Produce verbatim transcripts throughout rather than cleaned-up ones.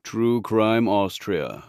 True Crime Austria.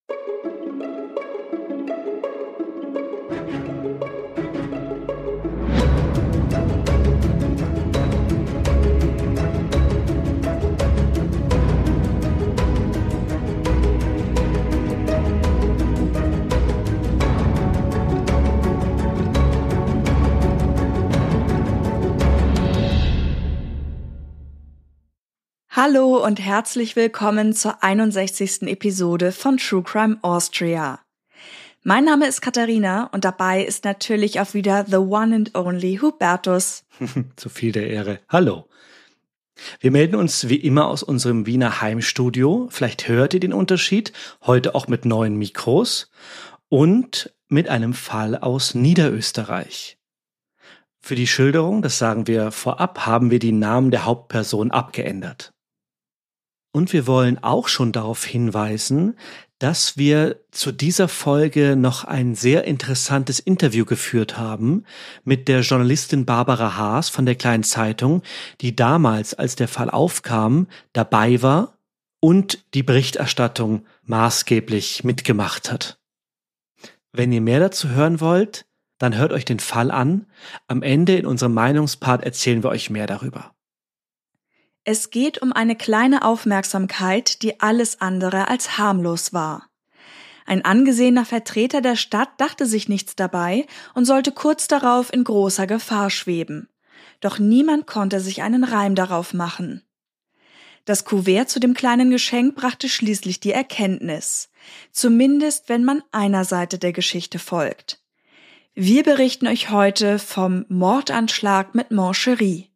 Hallo und herzlich willkommen zur einundsechzigsten Episode von True Crime Austria. Mein Name ist Katharina und dabei ist natürlich auch wieder the one and only Hubertus. Zu viel der Ehre. Hallo. Wir melden uns wie immer aus unserem Wiener Heimstudio. Vielleicht hört ihr den Unterschied. Heute auch mit neuen Mikros und mit einem Fall aus Niederösterreich. Für die Schilderung, das sagen wir vorab, haben wir die Namen der Hauptperson abgeändert. Und wir wollen auch schon darauf hinweisen, dass wir zu dieser Folge noch ein sehr interessantes Interview geführt haben mit der Journalistin Barbara Haas von der Kleinen Zeitung, die damals, als der Fall aufkam, dabei war und die Berichterstattung maßgeblich mitgemacht hat. Wenn ihr mehr dazu hören wollt, dann hört euch den Fall an. Am Ende in unserem Meinungspart erzählen wir euch mehr darüber. Es geht um eine kleine Aufmerksamkeit, die alles andere als harmlos war. Ein angesehener Vertreter der Stadt dachte sich nichts dabei und sollte kurz darauf in großer Gefahr schweben. Doch niemand konnte sich einen Reim darauf machen. Das Kuvert zu dem kleinen Geschenk brachte schließlich die Erkenntnis. Zumindest, wenn man einer Seite der Geschichte folgt. Wir berichten euch heute vom Mordanschlag mit Mancherie.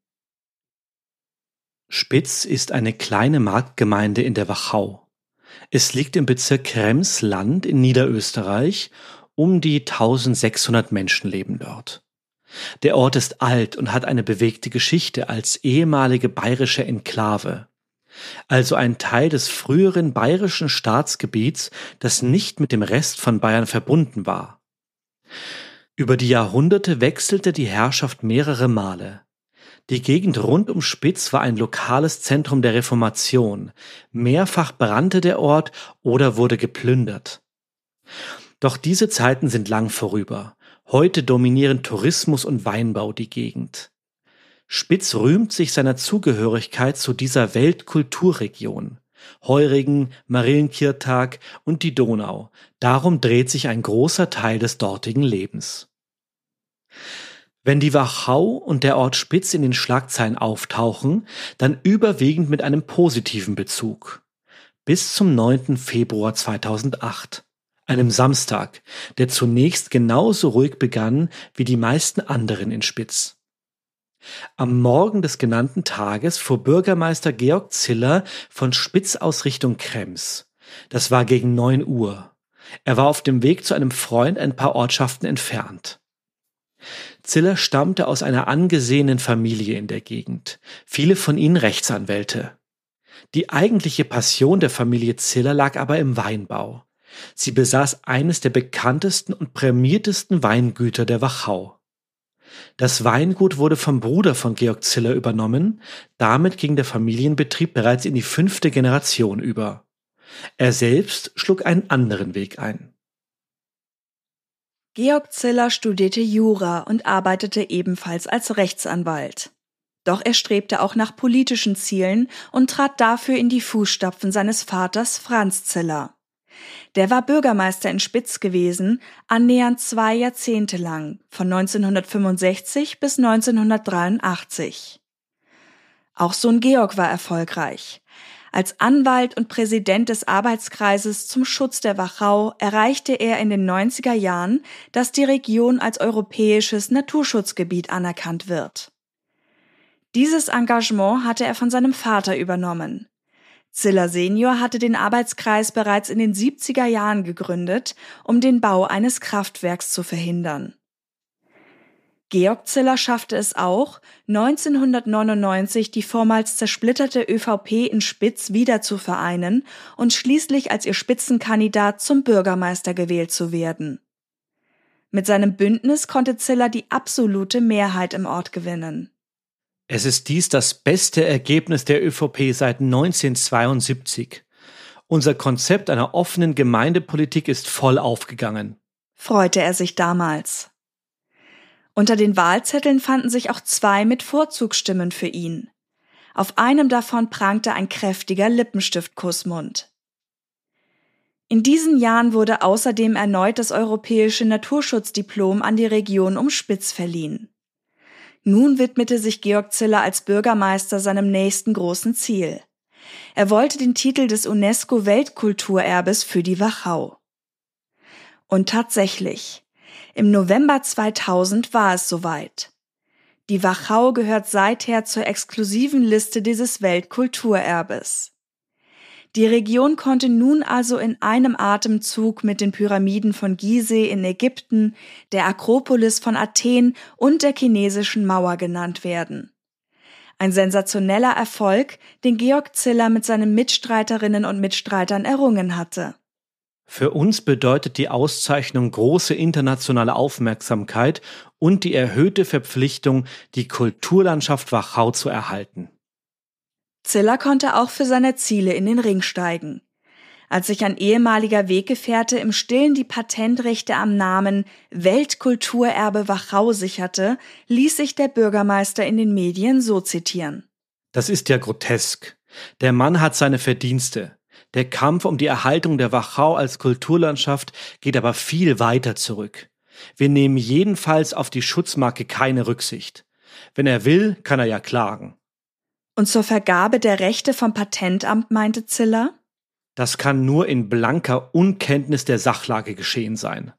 Spitz ist eine kleine Marktgemeinde in der Wachau. Es liegt im Bezirk Krems-Land in Niederösterreich. Um die eintausendsechshundert Menschen leben dort. Der Ort ist alt und hat eine bewegte Geschichte als ehemalige bayerische Enklave. Also ein Teil des früheren bayerischen Staatsgebiets, das nicht mit dem Rest von Bayern verbunden war. Über die Jahrhunderte wechselte die Herrschaft mehrere Male. Die Gegend rund um Spitz war ein lokales Zentrum der Reformation. Mehrfach brannte der Ort oder wurde geplündert. Doch diese Zeiten sind lang vorüber. Heute dominieren Tourismus und Weinbau die Gegend. Spitz rühmt sich seiner Zugehörigkeit zu dieser Weltkulturregion. Heurigen, Marillenkirtag und die Donau. Darum dreht sich ein großer Teil des dortigen Lebens. Wenn die Wachau und der Ort Spitz in den Schlagzeilen auftauchen, dann überwiegend mit einem positiven Bezug. Bis zum neunten Februar zweitausendacht, einem Samstag, der zunächst genauso ruhig begann wie die meisten anderen in Spitz. Am Morgen des genannten Tages fuhr Bürgermeister Georg Ziller von Spitz aus Richtung Krems. Das war gegen neun Uhr. Er war auf dem Weg zu einem Freund ein paar Ortschaften entfernt. Ziller stammte aus einer angesehenen Familie in der Gegend, viele von ihnen Rechtsanwälte. Die eigentliche Passion der Familie Ziller lag aber im Weinbau. Sie besaß eines der bekanntesten und prämiertesten Weingüter der Wachau. Das Weingut wurde vom Bruder von Georg Ziller übernommen, damit ging der Familienbetrieb bereits in die fünfte Generation über. Er selbst schlug einen anderen Weg ein. Georg Ziller studierte Jura und arbeitete ebenfalls als Rechtsanwalt. Doch er strebte auch nach politischen Zielen und trat dafür in die Fußstapfen seines Vaters Franz Ziller. Der war Bürgermeister in Spitz gewesen, annähernd zwei Jahrzehnte lang, von neunzehnhundertfünfundsechzig bis neunzehnhundertdreiundachtzig. Auch Sohn Georg war erfolgreich. Als Anwalt und Präsident des Arbeitskreises zum Schutz der Wachau erreichte er in den neunziger Jahren, dass die Region als europäisches Naturschutzgebiet anerkannt wird. Dieses Engagement hatte er von seinem Vater übernommen. Ziller Senior hatte den Arbeitskreis bereits in den siebziger Jahren gegründet, um den Bau eines Kraftwerks zu verhindern. Georg Ziller schaffte es auch, neunzehnhundertneunundneunzig die vormals zersplitterte ÖVP in Spitz wieder zu vereinen und schließlich als ihr Spitzenkandidat zum Bürgermeister gewählt zu werden. Mit seinem Bündnis konnte Ziller die absolute Mehrheit im Ort gewinnen. Es ist dies das beste Ergebnis der ÖVP seit neunzehnhundertzweiundsiebzig. Unser Konzept einer offenen Gemeindepolitik ist voll aufgegangen, freute er sich damals. Unter den Wahlzetteln fanden sich auch zwei mit Vorzugsstimmen für ihn. Auf einem davon prangte ein kräftiger Lippenstiftkussmund. In diesen Jahren wurde außerdem erneut das europäische Naturschutzdiplom an die Region um Spitz verliehen. Nun widmete sich Georg Ziller als Bürgermeister seinem nächsten großen Ziel. Er wollte den Titel des UNESCO-Weltkulturerbes für die Wachau. Und tatsächlich, im November zweitausend war es soweit. Die Wachau gehört seither zur exklusiven Liste dieses Weltkulturerbes. Die Region konnte nun also in einem Atemzug mit den Pyramiden von Gizeh in Ägypten, der Akropolis von Athen und der chinesischen Mauer genannt werden. Ein sensationeller Erfolg, den Georg Ziller mit seinen Mitstreiterinnen und Mitstreitern errungen hatte. Für uns bedeutet die Auszeichnung große internationale Aufmerksamkeit und die erhöhte Verpflichtung, die Kulturlandschaft Wachau zu erhalten. Ziller konnte auch für seine Ziele in den Ring steigen. Als sich ein ehemaliger Weggefährte im Stillen die Patentrechte am Namen Weltkulturerbe Wachau sicherte, ließ sich der Bürgermeister in den Medien so zitieren. Das ist ja grotesk. Der Mann hat seine Verdienste. Der Kampf um die Erhaltung der Wachau als Kulturlandschaft geht aber viel weiter zurück. Wir nehmen jedenfalls auf die Schutzmarke keine Rücksicht. Wenn er will, kann er ja klagen. Und zur Vergabe der Rechte vom Patentamt meinte Ziller? Das kann nur in blanker Unkenntnis der Sachlage geschehen sein.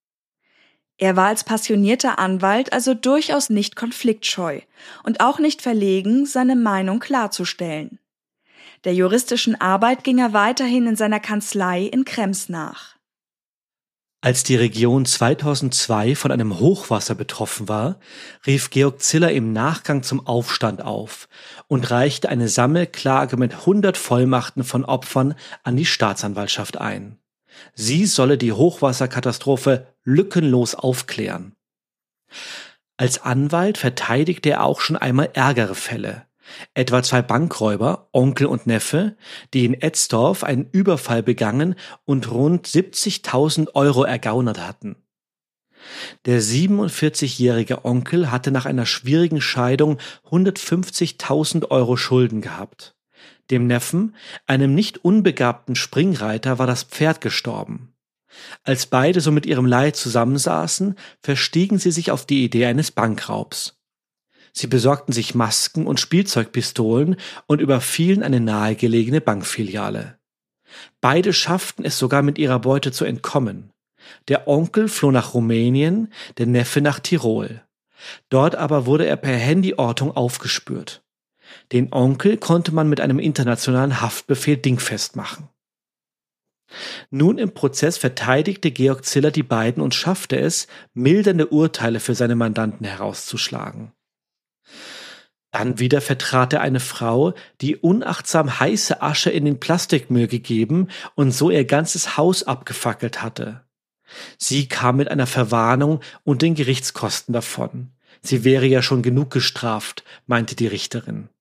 Er war als passionierter Anwalt also durchaus nicht konfliktscheu und auch nicht verlegen, seine Meinung klarzustellen. Der juristischen Arbeit ging er weiterhin in seiner Kanzlei in Krems nach. Als die Region zweitausendzwei von einem Hochwasser betroffen war, rief Georg Ziller im Nachgang zum Aufstand auf und reichte eine Sammelklage mit hundert Vollmachten von Opfern an die Staatsanwaltschaft ein. Sie solle die Hochwasserkatastrophe lückenlos aufklären. Als Anwalt verteidigte er auch schon einmal ärgere Fälle. Etwa zwei Bankräuber, Onkel und Neffe, die in Etzdorf einen Überfall begangen und rund siebzigtausend Euro ergaunert hatten. Der siebenundvierzigjährige Onkel hatte nach einer schwierigen Scheidung hundertfünfzigtausend Euro Schulden gehabt. Dem Neffen, einem nicht unbegabten Springreiter, war das Pferd gestorben. Als beide so mit ihrem Leid zusammensaßen, verstiegen sie sich auf die Idee eines Bankraubs. Sie besorgten sich Masken und Spielzeugpistolen und überfielen eine nahegelegene Bankfiliale. Beide schafften es sogar, mit ihrer Beute zu entkommen. Der Onkel floh nach Rumänien, der Neffe nach Tirol. Dort aber wurde er per Handyortung aufgespürt. Den Onkel konnte man mit einem internationalen Haftbefehl dingfest machen. Nun im Prozess verteidigte Georg Ziller die beiden und schaffte es, mildernde Urteile für seine Mandanten herauszuschlagen. Dann wieder vertrat er eine Frau, die unachtsam heiße Asche in den Plastikmüll gegeben und so ihr ganzes Haus abgefackelt hatte. Sie kam mit einer Verwarnung und den Gerichtskosten davon. Sie wäre ja schon genug gestraft, meinte die Richterin.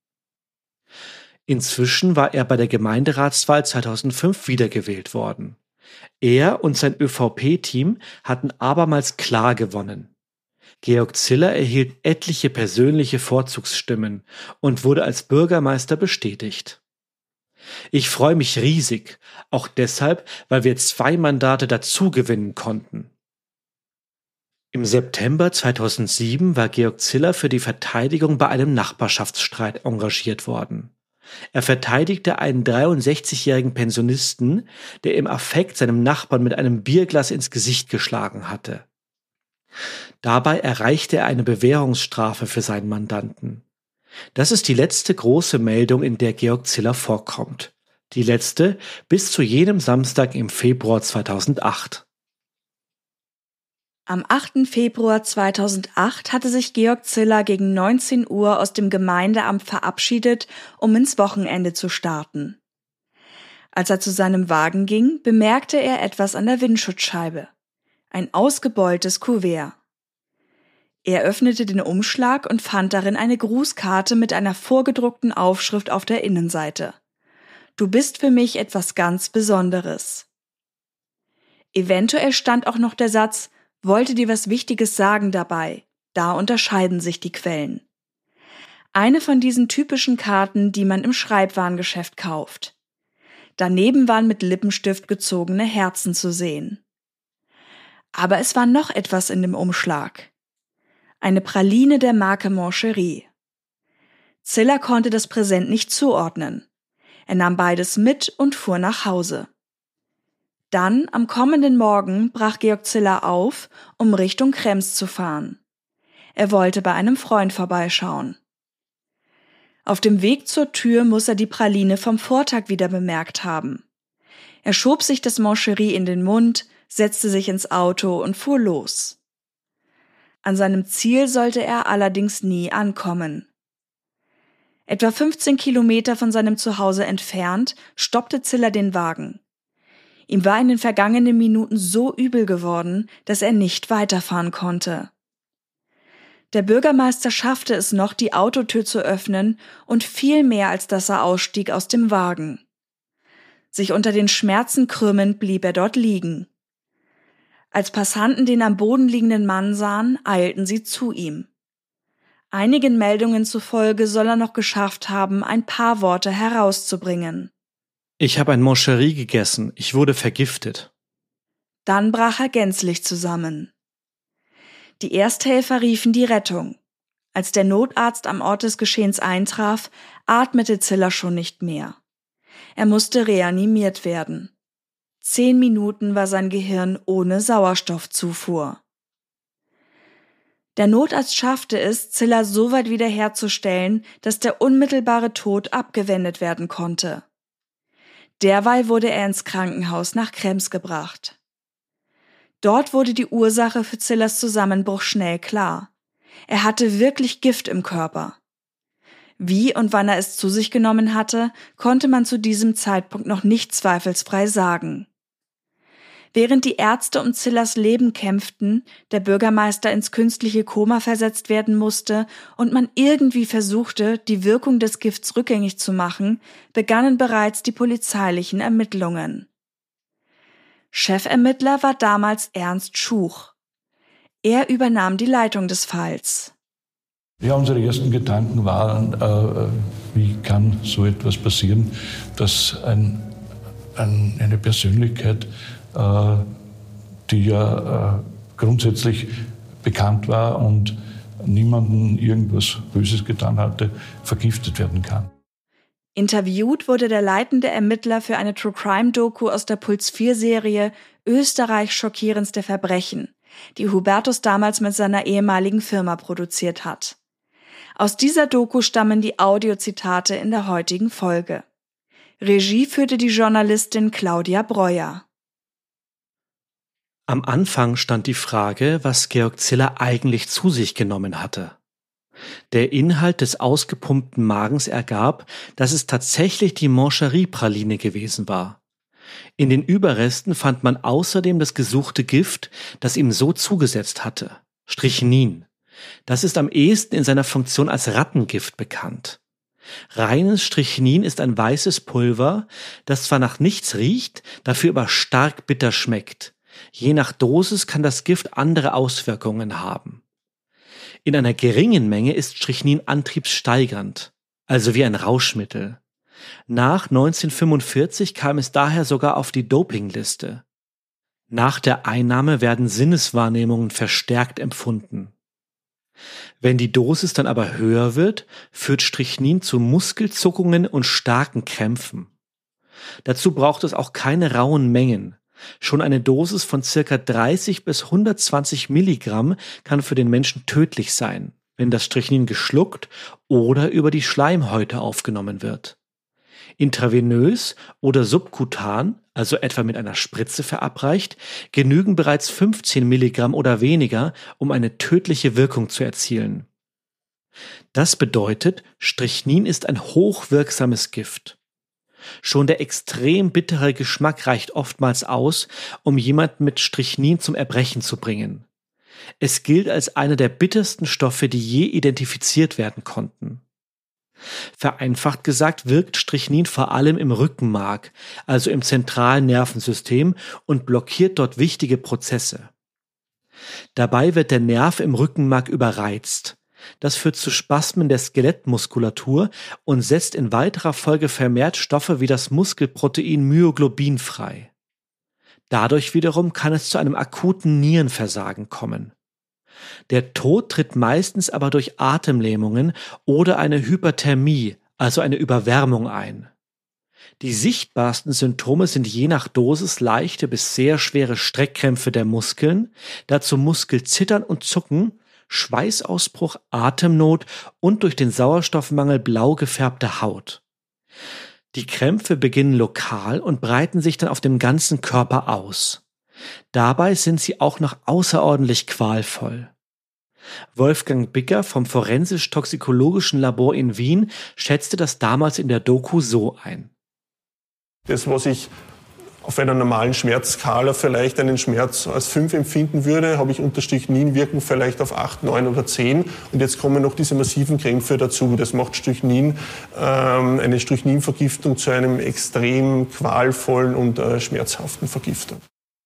Inzwischen war er bei der Gemeinderatswahl zweitausendfünf wiedergewählt worden. Er und sein ÖVP-Team hatten abermals klar gewonnen. Georg Ziller erhielt etliche persönliche Vorzugsstimmen und wurde als Bürgermeister bestätigt. Ich freue mich riesig, auch deshalb, weil wir zwei Mandate dazugewinnen konnten. Im September zweitausendsieben war Georg Ziller für die Verteidigung bei einem Nachbarschaftsstreit engagiert worden. Er verteidigte einen dreiundsechzigjährigen Pensionisten, der im Affekt seinem Nachbarn mit einem Bierglas ins Gesicht geschlagen hatte. Dabei erreichte er eine Bewährungsstrafe für seinen Mandanten. Das ist die letzte große Meldung, in der Georg Ziller vorkommt. Die letzte bis zu jenem Samstag im Februar zweitausendacht. Am achten Februar zweitausendacht hatte sich Georg Ziller gegen neunzehn Uhr aus dem Gemeindeamt verabschiedet, um ins Wochenende zu starten. Als er zu seinem Wagen ging, bemerkte er etwas an der Windschutzscheibe. Ein ausgebeultes Kuvert. Er öffnete den Umschlag und fand darin eine Grußkarte mit einer vorgedruckten Aufschrift auf der Innenseite. Du bist für mich etwas ganz Besonderes. Eventuell stand auch noch der Satz, wollte dir was Wichtiges sagen dabei. Da unterscheiden sich die Quellen. Eine von diesen typischen Karten, die man im Schreibwarengeschäft kauft. Daneben waren mit Lippenstift gezogene Herzen zu sehen. Aber es war noch etwas in dem Umschlag. Eine Praline der Marke Moncherie. Ziller konnte das Präsent nicht zuordnen. Er nahm beides mit und fuhr nach Hause. Dann, am kommenden Morgen, brach Georg Ziller auf, um Richtung Krems zu fahren. Er wollte bei einem Freund vorbeischauen. Auf dem Weg zur Tür muss er die Praline vom Vortag wieder bemerkt haben. Er schob sich das Moncherie in den Mund, setzte sich ins Auto und fuhr los. An seinem Ziel sollte er allerdings nie ankommen. Etwa fünfzehn Kilometer von seinem Zuhause entfernt stoppte Ziller den Wagen. Ihm war in den vergangenen Minuten so übel geworden, dass er nicht weiterfahren konnte. Der Bürgermeister schaffte es noch, die Autotür zu öffnen und viel mehr, als dass er ausstieg aus dem Wagen. Sich unter den Schmerzen krümmend blieb er dort liegen. Als Passanten den am Boden liegenden Mann sahen, eilten sie zu ihm. Einigen Meldungen zufolge soll er noch geschafft haben, ein paar Worte herauszubringen. Ich habe ein Moncherie gegessen, ich wurde vergiftet. Dann brach er gänzlich zusammen. Die Ersthelfer riefen die Rettung. Als der Notarzt am Ort des Geschehens eintraf, atmete Ziller schon nicht mehr. Er musste reanimiert werden. Zehn Minuten war sein Gehirn ohne Sauerstoffzufuhr. Der Notarzt schaffte es, Ziller so weit wiederherzustellen, dass der unmittelbare Tod abgewendet werden konnte. Derweil wurde er ins Krankenhaus nach Krems gebracht. Dort wurde die Ursache für Zillers Zusammenbruch schnell klar. Er hatte wirklich Gift im Körper. Wie und wann er es zu sich genommen hatte, konnte man zu diesem Zeitpunkt noch nicht zweifelsfrei sagen. Während die Ärzte um Zillers Leben kämpften, der Bürgermeister ins künstliche Koma versetzt werden musste und man irgendwie versuchte, die Wirkung des Gifts rückgängig zu machen, begannen bereits die polizeilichen Ermittlungen. Chefermittler war damals Ernst Schuch. Er übernahm die Leitung des Falls. Ja, unsere ersten Gedanken waren, äh, wie kann so etwas passieren, dass ein, ein, eine Persönlichkeit, äh, die ja äh, grundsätzlich bekannt war und niemandem irgendwas Böses getan hatte, vergiftet werden kann. Interviewt wurde der leitende Ermittler für eine True-Crime-Doku aus der Puls vier Serie Österreichs schockierendste Verbrechen, die Hubertus damals mit seiner ehemaligen Firma produziert hat. Aus dieser Doku stammen die Audiozitate in der heutigen Folge. Regie führte die Journalistin Claudia Breuer. Am Anfang stand die Frage, was Georg Ziller eigentlich zu sich genommen hatte. Der Inhalt des ausgepumpten Magens ergab, dass es tatsächlich die Moncherie-Praline gewesen war. In den Überresten fand man außerdem das gesuchte Gift, das ihm so zugesetzt hatte, Strychnin. Das ist am ehesten in seiner Funktion als Rattengift bekannt. Reines Strychnin ist ein weißes Pulver, das zwar nach nichts riecht, dafür aber stark bitter schmeckt. Je nach Dosis kann das Gift andere Auswirkungen haben. In einer geringen Menge ist Strychnin antriebssteigernd, also wie ein Rauschmittel. Nach neunzehnhundertfünfundvierzig kam es daher sogar auf die Dopingliste. Nach der Einnahme werden Sinneswahrnehmungen verstärkt empfunden. Wenn die Dosis dann aber höher wird, führt Strychnin zu Muskelzuckungen und starken Krämpfen. Dazu braucht es auch keine rauen Mengen. Schon eine Dosis von circa dreißig bis hundertzwanzig Milligramm kann für den Menschen tödlich sein, wenn das Strychnin geschluckt oder über die Schleimhäute aufgenommen wird. Intravenös oder subkutan, also etwa mit einer Spritze verabreicht, genügen bereits fünfzehn Milligramm oder weniger, um eine tödliche Wirkung zu erzielen. Das bedeutet, Strychnin ist ein hochwirksames Gift. Schon der extrem bittere Geschmack reicht oftmals aus, um jemanden mit Strychnin zum Erbrechen zu bringen. Es gilt als einer der bittersten Stoffe, die je identifiziert werden konnten. Vereinfacht gesagt wirkt Strychnin vor allem im Rückenmark, also im zentralen Nervensystem, und blockiert dort wichtige Prozesse. Dabei wird der Nerv im Rückenmark überreizt. Das führt zu Spasmen der Skelettmuskulatur und setzt in weiterer Folge vermehrt Stoffe wie das Muskelprotein Myoglobin frei. Dadurch wiederum kann es zu einem akuten Nierenversagen kommen. Der Tod tritt meistens aber durch Atemlähmungen oder eine Hyperthermie, also eine Überwärmung ein. Die sichtbarsten Symptome sind je nach Dosis leichte bis sehr schwere Streckkrämpfe der Muskeln, dazu Muskelzittern und Zucken, Schweißausbruch, Atemnot und durch den Sauerstoffmangel blau gefärbte Haut. Die Krämpfe beginnen lokal und breiten sich dann auf dem ganzen Körper aus. Dabei sind sie auch noch außerordentlich qualvoll. Wolfgang Bicker vom Forensisch-Toxikologischen Labor in Wien schätzte das damals in der Doku so ein. Das, was ich auf einer normalen Schmerzskala vielleicht einen Schmerz als fünf empfinden würde, habe ich unter Strychnin-Wirkung vielleicht auf acht, neun oder zehn. Und jetzt kommen noch diese massiven Krämpfe dazu. Das macht Strychnin, ähm, eine Strychnin-Vergiftung zu einem extrem qualvollen und äh, schmerzhaften Vergiftung.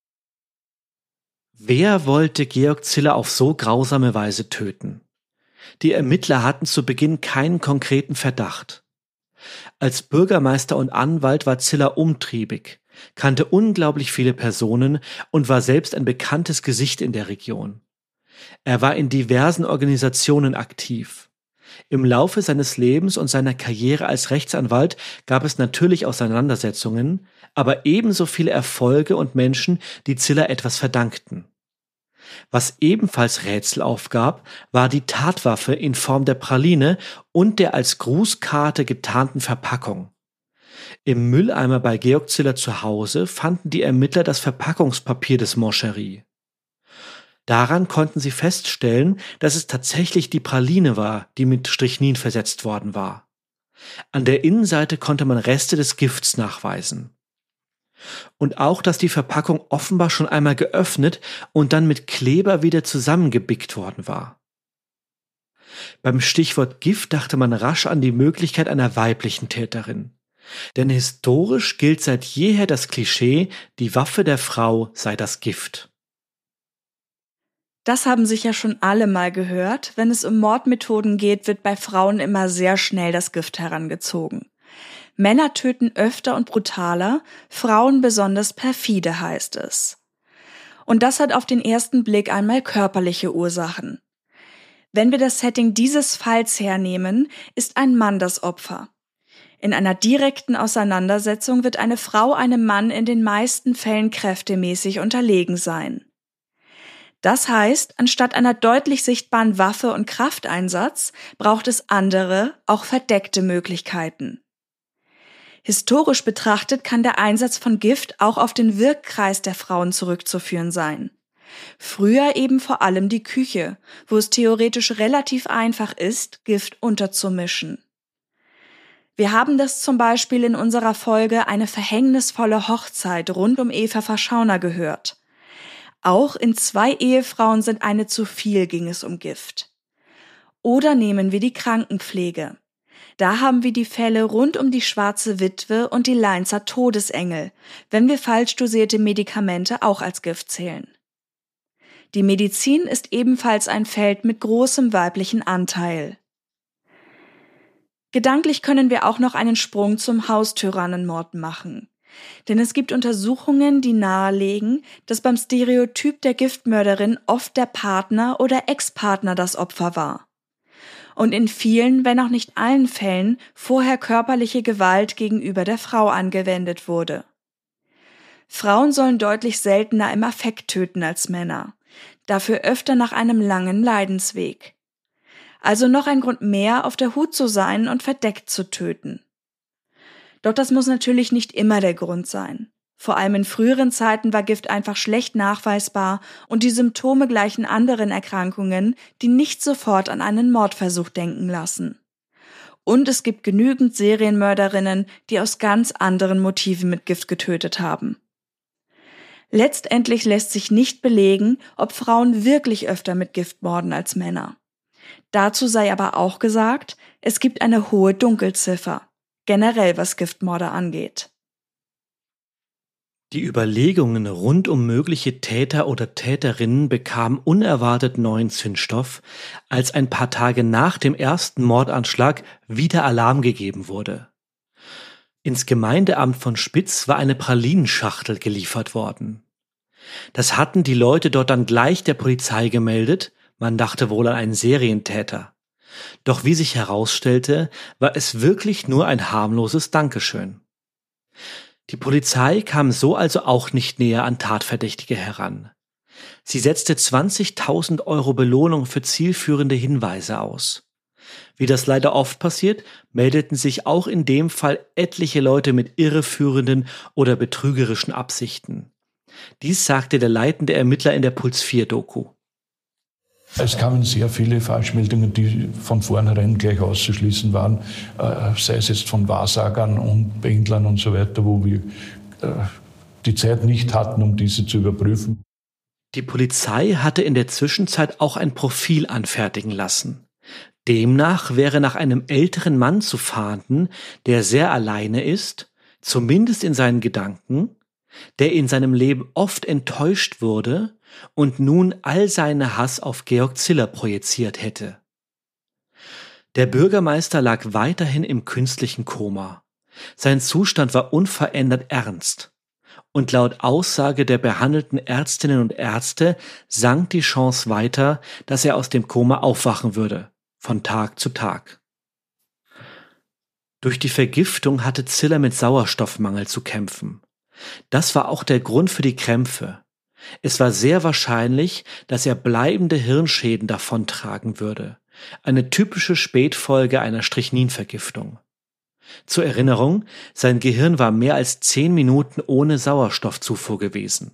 Wer wollte Georg Ziller auf so grausame Weise töten? Die Ermittler hatten zu Beginn keinen konkreten Verdacht. Als Bürgermeister und Anwalt war Ziller umtriebig, kannte unglaublich viele Personen und war selbst ein bekanntes Gesicht in der Region. Er war in diversen Organisationen aktiv. Im Laufe seines Lebens und seiner Karriere als Rechtsanwalt gab es natürlich Auseinandersetzungen, aber ebenso viele Erfolge und Menschen, die Ziller etwas verdankten. Was ebenfalls Rätsel aufgab, war die Tatwaffe in Form der Praline und der als Grußkarte getarnten Verpackung. Im Mülleimer bei Georg Ziller zu Hause fanden die Ermittler das Verpackungspapier des Moncherie. Daran konnten sie feststellen, dass es tatsächlich die Praline war, die mit Strychnin versetzt worden war. An der Innenseite konnte man Reste des Gifts nachweisen. Und auch, dass die Verpackung offenbar schon einmal geöffnet und dann mit Kleber wieder zusammengebickt worden war. Beim Stichwort Gift dachte man rasch an die Möglichkeit einer weiblichen Täterin. Denn historisch gilt seit jeher das Klischee, die Waffe der Frau sei das Gift. Das haben sicher schon alle mal gehört. Wenn es um Mordmethoden geht, wird bei Frauen immer sehr schnell das Gift herangezogen. Männer töten öfter und brutaler, Frauen besonders perfide, heißt es. Und das hat auf den ersten Blick einmal körperliche Ursachen. Wenn wir das Setting dieses Falls hernehmen, ist ein Mann das Opfer. In einer direkten Auseinandersetzung wird eine Frau einem Mann in den meisten Fällen kräftemäßig unterlegen sein. Das heißt, anstatt einer deutlich sichtbaren Waffe und Krafteinsatz braucht es andere, auch verdeckte Möglichkeiten. Historisch betrachtet kann der Einsatz von Gift auch auf den Wirkkreis der Frauen zurückzuführen sein. Früher eben vor allem die Küche, wo es theoretisch relativ einfach ist, Gift unterzumischen. Wir haben das zum Beispiel in unserer Folge Eine verhängnisvolle Hochzeit rund um Eva Verschauner gehört. Auch in Zwei Ehefrauen sind eine zu viel ging es um Gift. Oder nehmen wir die Krankenpflege. Da haben wir die Fälle rund um die Schwarze Witwe und die Leinzer Todesengel, wenn wir falsch dosierte Medikamente auch als Gift zählen. Die Medizin ist ebenfalls ein Feld mit großem weiblichen Anteil. Gedanklich können wir auch noch einen Sprung zum Haustyrannenmord machen. Denn es gibt Untersuchungen, die nahelegen, dass beim Stereotyp der Giftmörderin oft der Partner oder Ex-Partner das Opfer war. Und in vielen, wenn auch nicht allen Fällen, vorher körperliche Gewalt gegenüber der Frau angewendet wurde. Frauen sollen deutlich seltener im Affekt töten als Männer, dafür öfter nach einem langen Leidensweg. Also noch ein Grund mehr, auf der Hut zu sein und verdeckt zu töten. Doch das muss natürlich nicht immer der Grund sein. Vor allem in früheren Zeiten war Gift einfach schlecht nachweisbar und die Symptome gleichen anderen Erkrankungen, die nicht sofort an einen Mordversuch denken lassen. Und es gibt genügend Serienmörderinnen, die aus ganz anderen Motiven mit Gift getötet haben. Letztendlich lässt sich nicht belegen, ob Frauen wirklich öfter mit Gift morden als Männer. Dazu sei aber auch gesagt, Es gibt eine hohe Dunkelziffer, generell was Giftmorde angeht. Die Überlegungen rund um mögliche Täter oder Täterinnen bekamen unerwartet neuen Zündstoff, als ein paar Tage nach dem ersten Mordanschlag wieder Alarm gegeben wurde. Ins Gemeindeamt von Spitz war eine Pralinenschachtel geliefert worden. Das hatten die Leute dort dann gleich der Polizei gemeldet, man dachte wohl an einen Serientäter. Doch wie sich herausstellte, war es wirklich nur ein harmloses Dankeschön. Die Polizei kam so also auch nicht näher an Tatverdächtige heran. Sie setzte zwanzigtausend Euro Belohnung für zielführende Hinweise aus. Wie das leider oft passiert, meldeten sich auch in dem Fall etliche Leute mit irreführenden oder betrügerischen Absichten. Dies sagte der leitende Ermittler in der Puls vier Doku. Es kamen sehr viele Falschmeldungen, die von vornherein gleich auszuschließen waren, äh, sei es jetzt von Wahrsagern und Pendlern und so weiter, wo wir äh, die Zeit nicht hatten, um diese zu überprüfen. Die Polizei hatte in der Zwischenzeit auch ein Profil anfertigen lassen. Demnach wäre nach einem älteren Mann zu fahnden, der sehr alleine ist, zumindest in seinen Gedanken, der in seinem Leben oft enttäuscht wurde und nun all seine Hass auf Georg Ziller projiziert hätte. Der Bürgermeister lag weiterhin im künstlichen Koma. Sein Zustand war unverändert ernst. Und laut Aussage der behandelten Ärztinnen und Ärzte sank die Chance weiter, dass er aus dem Koma aufwachen würde, von Tag zu Tag. Durch die Vergiftung hatte Ziller mit Sauerstoffmangel zu kämpfen. Das war auch der Grund für die Krämpfe. Es war sehr wahrscheinlich, dass er bleibende Hirnschäden davontragen würde. Eine typische Spätfolge einer Strychninvergiftung. Zur Erinnerung, sein Gehirn war mehr als zehn Minuten ohne Sauerstoffzufuhr gewesen.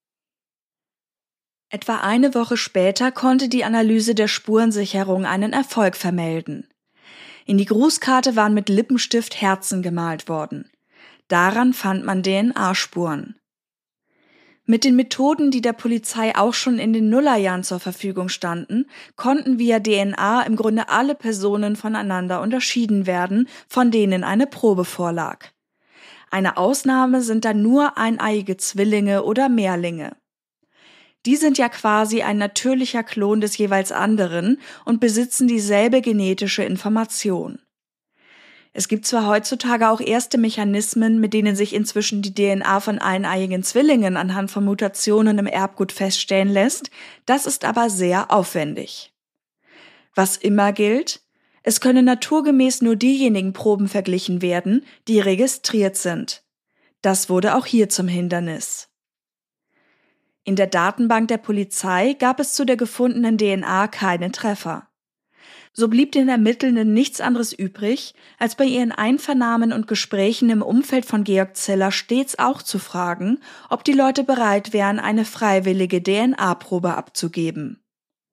Etwa eine Woche später konnte die Analyse der Spurensicherung einen Erfolg vermelden. In die Grußkarte waren mit Lippenstift Herzen gemalt worden. Daran fand man D N A-Spuren. Mit den Methoden, die der Polizei auch schon in den Nullerjahren zur Verfügung standen, konnten via D N A im Grunde alle Personen voneinander unterschieden werden, von denen eine Probe vorlag. Eine Ausnahme sind dann nur eineiige Zwillinge oder Mehrlinge. Die sind ja quasi ein natürlicher Klon des jeweils anderen und besitzen dieselbe genetische Information. Es gibt zwar heutzutage auch erste Mechanismen, mit denen sich inzwischen die D N A von eineiigen Zwillingen anhand von Mutationen im Erbgut feststellen lässt, das ist aber sehr aufwendig. Was immer gilt, es können naturgemäß nur diejenigen Proben verglichen werden, die registriert sind. Das wurde auch hier zum Hindernis. In der Datenbank der Polizei gab es zu der gefundenen D N A keine Treffer. So blieb den Ermittelnden nichts anderes übrig, als bei ihren Einvernahmen und Gesprächen im Umfeld von Georg Ziller stets auch zu fragen, ob die Leute bereit wären, eine freiwillige D N A-Probe abzugeben.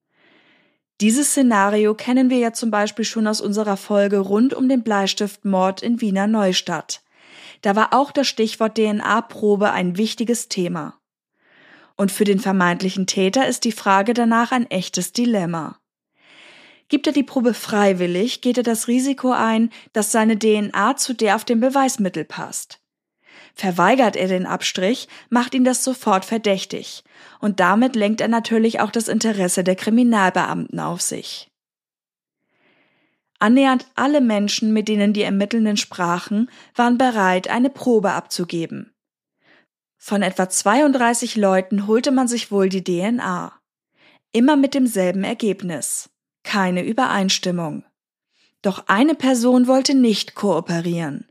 Dieses Szenario kennen wir ja zum Beispiel schon aus unserer Folge rund um den Bleistiftmord in Wiener Neustadt. Da war auch das Stichwort D N A-Probe ein wichtiges Thema. Und für den vermeintlichen Täter ist die Frage danach ein echtes Dilemma. Gibt er die Probe freiwillig, geht er das Risiko ein, dass seine D N A zu der auf dem Beweismittel passt. Verweigert er den Abstrich, macht ihn das sofort verdächtig. Und damit lenkt er natürlich auch das Interesse der Kriminalbeamten auf sich. Annähernd alle Menschen, mit denen die Ermittelnden sprachen, waren bereit, eine Probe abzugeben. Von etwa zweiunddreißig Leuten holte man sich wohl die D N A. Immer mit demselben Ergebnis. Keine Übereinstimmung. Doch eine Person wollte nicht kooperieren.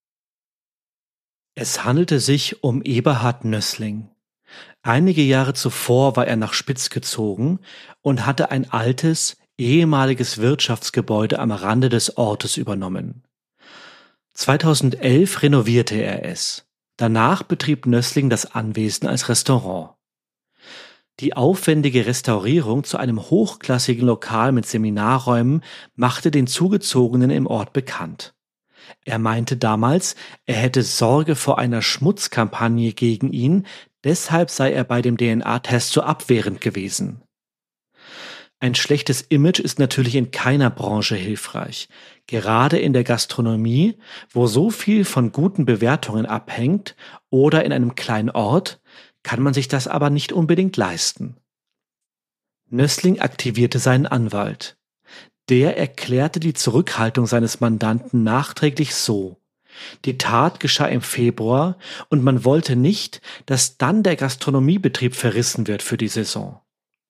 Es handelte sich um Eberhard Nössling. Einige Jahre zuvor war er nach Spitz gezogen und hatte ein altes, ehemaliges Wirtschaftsgebäude am Rande des Ortes übernommen. zweitausendelf renovierte er es. Danach betrieb Nössling das Anwesen als Restaurant. Die aufwendige Restaurierung zu einem hochklassigen Lokal mit Seminarräumen machte den Zugezogenen im Ort bekannt. Er meinte damals, er hätte Sorge vor einer Schmutzkampagne gegen ihn, deshalb sei er bei dem D N A-Test so abwehrend gewesen. Ein schlechtes Image ist natürlich in keiner Branche hilfreich. Gerade in der Gastronomie, wo so viel von guten Bewertungen abhängt, oder in einem kleinen Ort, kann man sich das aber nicht unbedingt leisten. Nößling aktivierte seinen Anwalt. Der erklärte die Zurückhaltung seines Mandanten nachträglich so: Die Tat geschah im Februar und man wollte nicht, dass dann der Gastronomiebetrieb verrissen wird für die Saison.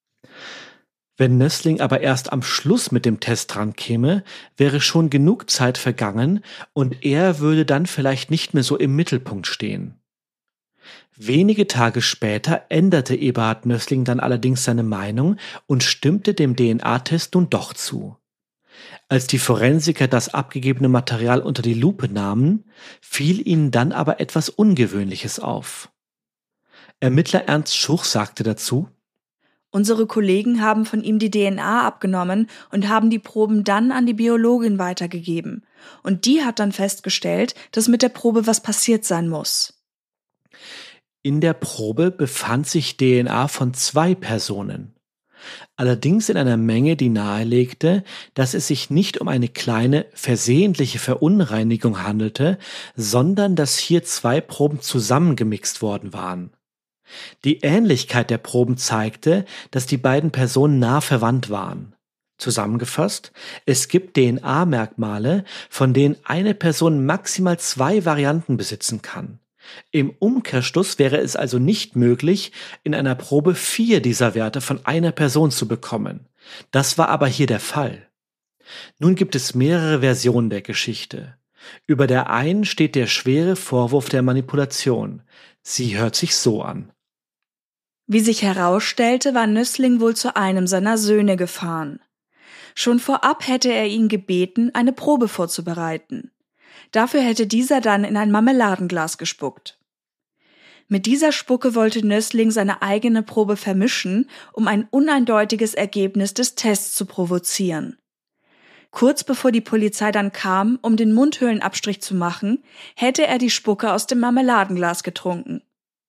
Wenn Nößling aber erst am Schluss mit dem Test drankäme, wäre schon genug Zeit vergangen und er würde dann vielleicht nicht mehr so im Mittelpunkt stehen. Wenige Tage später änderte Eberhard Nößling dann allerdings seine Meinung und stimmte dem D N A-Test nun doch zu. Als die Forensiker das abgegebene Material unter die Lupe nahmen, fiel ihnen dann aber etwas Ungewöhnliches auf. Ermittler Ernst Schuch sagte dazu: Unsere Kollegen haben von ihm die D N A abgenommen und haben die Proben dann an die Biologin weitergegeben. Und die hat dann festgestellt, dass mit der Probe was passiert sein muss. In der Probe befand sich D N A von zwei Personen. Allerdings in einer Menge, die nahelegte, dass es sich nicht um eine kleine, versehentliche Verunreinigung handelte, sondern dass hier zwei Proben zusammengemixt worden waren. Die Ähnlichkeit der Proben zeigte, dass die beiden Personen nah verwandt waren. Zusammengefasst, es gibt D N A-Merkmale, von denen eine Person maximal zwei Varianten besitzen kann. Im Umkehrschluss wäre es also nicht möglich, in einer Probe vier dieser Werte von einer Person zu bekommen. Das war aber hier der Fall. Nun gibt es mehrere Versionen der Geschichte. Über der einen steht der schwere Vorwurf der Manipulation. Sie hört sich so an. Wie sich herausstellte, war Nößling wohl zu einem seiner Söhne gefahren. Schon vorab hätte er ihn gebeten, eine Probe vorzubereiten. Dafür hätte dieser dann in ein Marmeladenglas gespuckt. Mit dieser Spucke wollte Nößling seine eigene Probe vermischen, um ein uneindeutiges Ergebnis des Tests zu provozieren. Kurz bevor die Polizei dann kam, um den Mundhöhlenabstrich zu machen, hätte er die Spucke aus dem Marmeladenglas getrunken.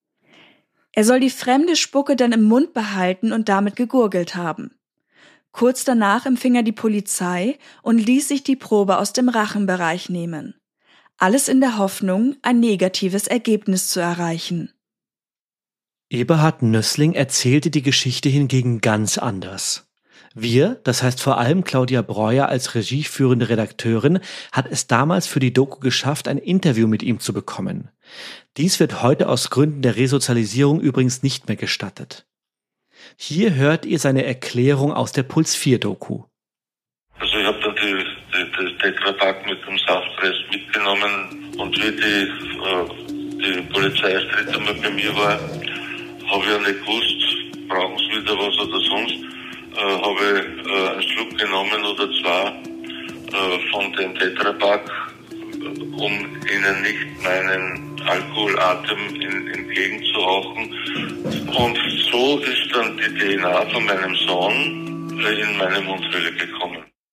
Er soll die fremde Spucke dann im Mund behalten und damit gegurgelt haben. Kurz danach empfing er die Polizei und ließ sich die Probe aus dem Rachenbereich nehmen. Alles in der Hoffnung, ein negatives Ergebnis zu erreichen. Eberhard Nößling erzählte die Geschichte hingegen ganz anders. Wir, das heißt vor allem Claudia Breuer als regieführende Redakteurin, hat es damals für die Doku geschafft, ein Interview mit ihm zu bekommen. Dies wird heute aus Gründen der Resozialisierung übrigens nicht mehr gestattet. Hier hört ihr seine Erklärung aus der Puls vier Doku. Also ich habe dann die, die, die Tetrapack mit dem Saftrest mitgenommen und wie die, äh, die Polizei das dritte Mal bei mir war, habe ich ja nicht gewusst, brauchen sie wieder was oder sonst, äh, habe ich äh, einen Schluck genommen oder zwei äh, von dem Tetrapack, um ihnen nicht meinen Alkoholatem in, entgegenzuhauchen. Und so ist dann die D N A von meinem Sohn äh, in meine Mundhöhle gekommen.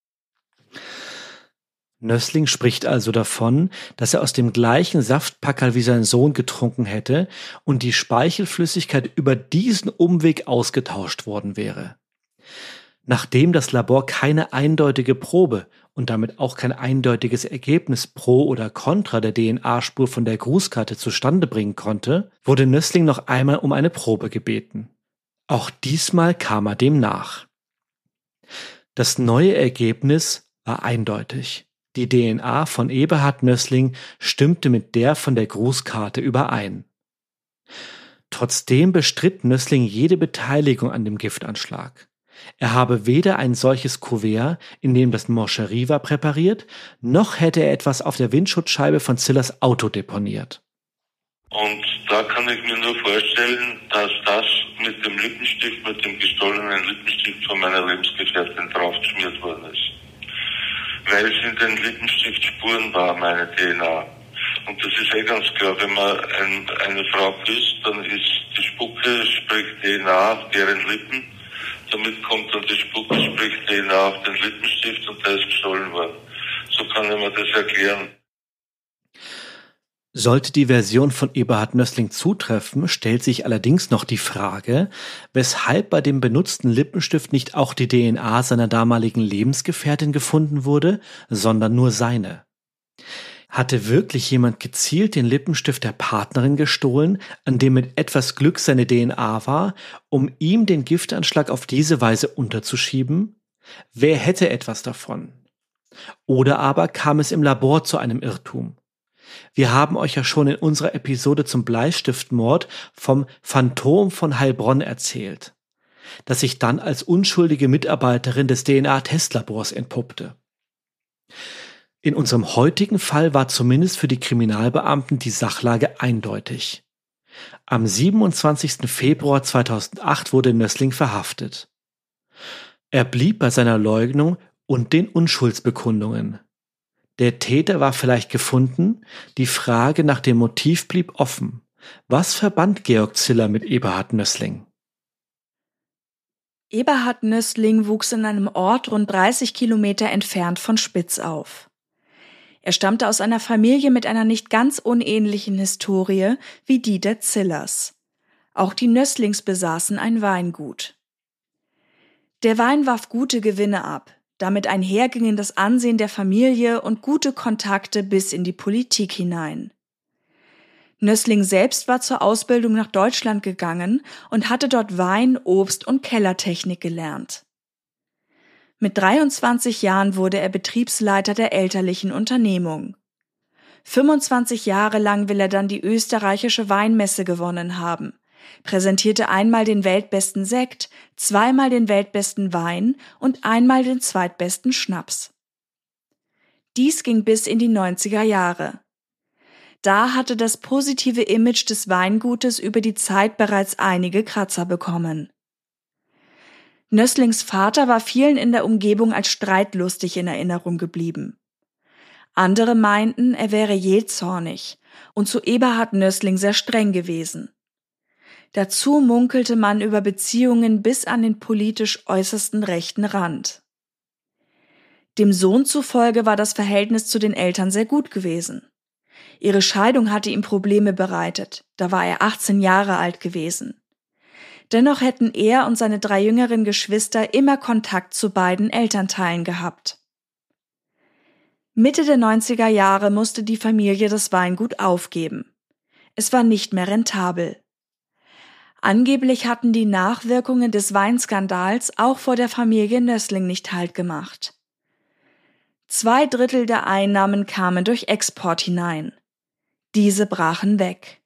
Nößling spricht also davon, dass er aus dem gleichen Saftpackerl wie sein Sohn getrunken hätte und die Speichelflüssigkeit über diesen Umweg ausgetauscht worden wäre. Nachdem das Labor keine eindeutige Probe und damit auch kein eindeutiges Ergebnis pro oder contra der D N A-Spur von der Grußkarte zustande bringen konnte, wurde Nößling noch einmal um eine Probe gebeten. Auch diesmal kam er dem nach. Das neue Ergebnis war eindeutig. Die D N A von Eberhard Nößling stimmte mit der von der Grußkarte überein. Trotzdem bestritt Nößling jede Beteiligung an dem Giftanschlag. Er habe weder ein solches Kuvert, in dem das Morcherie war, präpariert, noch hätte er etwas auf der Windschutzscheibe von Zillers Auto deponiert. Und da kann ich mir nur vorstellen, dass das mit dem Lippenstift, mit dem gestohlenen Lippenstift von meiner Lebensgefährtin draufgeschmiert worden ist. Weil es in den Lippenstiftspuren war, meine D N A. Und das ist eh ganz klar, wenn man ein, eine Frau küsst, dann ist die Spucke, sprich D N A auf deren Lippen. Damit kommt dann die Spucke, sprich D N A auf den Lippenstift und der ist gestohlen worden. So kann ich mir das erklären. Sollte die Version von Eberhard Nössling zutreffen, stellt sich allerdings noch die Frage, weshalb bei dem benutzten Lippenstift nicht auch die D N A seiner damaligen Lebensgefährtin gefunden wurde, sondern nur seine. Hatte wirklich jemand gezielt den Lippenstift der Partnerin gestohlen, an dem mit etwas Glück seine D N A war, um ihm den Giftanschlag auf diese Weise unterzuschieben? Wer hätte etwas davon? Oder aber kam es im Labor zu einem Irrtum? Wir haben euch ja schon in unserer Episode zum Bleistiftmord vom Phantom von Heilbronn erzählt, das sich dann als unschuldige Mitarbeiterin des D N A-Testlabors entpuppte. In unserem heutigen Fall war zumindest für die Kriminalbeamten die Sachlage eindeutig. Am siebenundzwanzigsten Februar zweitausendacht wurde Nössling verhaftet. Er blieb bei seiner Leugnung und den Unschuldsbekundungen. Der Täter war vielleicht gefunden, die Frage nach dem Motiv blieb offen. Was verband Georg Ziller mit Eberhard Nössling? Eberhard Nössling wuchs in einem Ort rund dreißig Kilometer entfernt von Spitz auf. Er stammte aus einer Familie mit einer nicht ganz unähnlichen Historie wie die der Zillers. Auch die Nösslings besaßen ein Weingut. Der Wein warf gute Gewinne ab. Damit einhergingen das Ansehen der Familie und gute Kontakte bis in die Politik hinein. Nössling selbst war zur Ausbildung nach Deutschland gegangen und hatte dort Wein-, Obst- und Kellertechnik gelernt. Mit dreiundzwanzig Jahren wurde er Betriebsleiter der elterlichen Unternehmung. fünfundzwanzig Jahre lang will er dann die österreichische Weinmesse gewonnen haben, präsentierte einmal den weltbesten Sekt, zweimal den weltbesten Wein und einmal den zweitbesten Schnaps. Dies ging bis in die neunziger Jahre. Da hatte das positive Image des Weingutes über die Zeit bereits einige Kratzer bekommen. Nösslings Vater war vielen in der Umgebung als streitlustig in Erinnerung geblieben. Andere meinten, er wäre jähzornig und zu Eberhard Nössling sehr streng gewesen. Dazu munkelte man über Beziehungen bis an den politisch äußersten rechten Rand. Dem Sohn zufolge war das Verhältnis zu den Eltern sehr gut gewesen. Ihre Scheidung hatte ihm Probleme bereitet, da war er achtzehn Jahre alt gewesen. Dennoch hätten er und seine drei jüngeren Geschwister immer Kontakt zu beiden Elternteilen gehabt. Mitte der neunziger Jahre musste die Familie das Weingut aufgeben. Es war nicht mehr rentabel. Angeblich hatten die Nachwirkungen des Weinskandals auch vor der Familie Nössling nicht Halt gemacht. Zwei Drittel der Einnahmen kamen durch Export hinein. Diese brachen weg.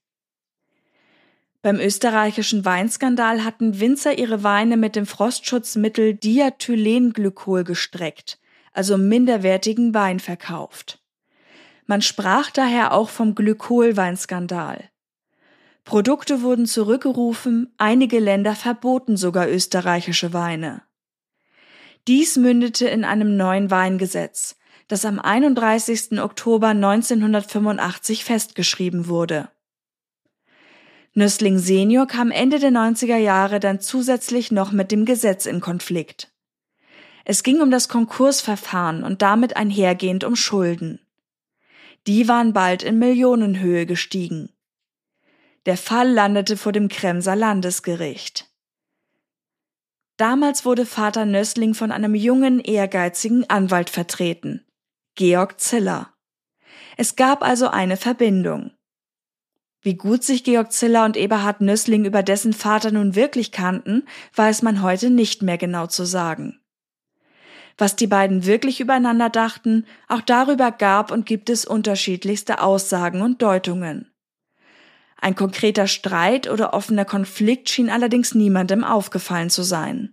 Beim österreichischen Weinskandal hatten Winzer ihre Weine mit dem Frostschutzmittel Diethylenglykol gestreckt, also minderwertigen Wein verkauft. Man sprach daher auch vom Glykolweinskandal. Produkte wurden zurückgerufen, einige Länder verboten sogar österreichische Weine. Dies mündete in einem neuen Weingesetz, das am einunddreißigsten Oktober neunzehnhundertfünfundachtzig festgeschrieben wurde. Nössling Senior kam Ende der neunziger Jahre dann zusätzlich noch mit dem Gesetz in Konflikt. Es ging um das Konkursverfahren und damit einhergehend um Schulden. Die waren bald in Millionenhöhe gestiegen. Der Fall landete vor dem Kremser Landesgericht. Damals wurde Vater Nössling von einem jungen, ehrgeizigen Anwalt vertreten, Georg Ziller. Es gab also eine Verbindung. Wie gut sich Georg Ziller und Eberhard Nössling über dessen Vater nun wirklich kannten, weiß man heute nicht mehr genau zu sagen. Was die beiden wirklich übereinander dachten, auch darüber gab und gibt es unterschiedlichste Aussagen und Deutungen. Ein konkreter Streit oder offener Konflikt schien allerdings niemandem aufgefallen zu sein.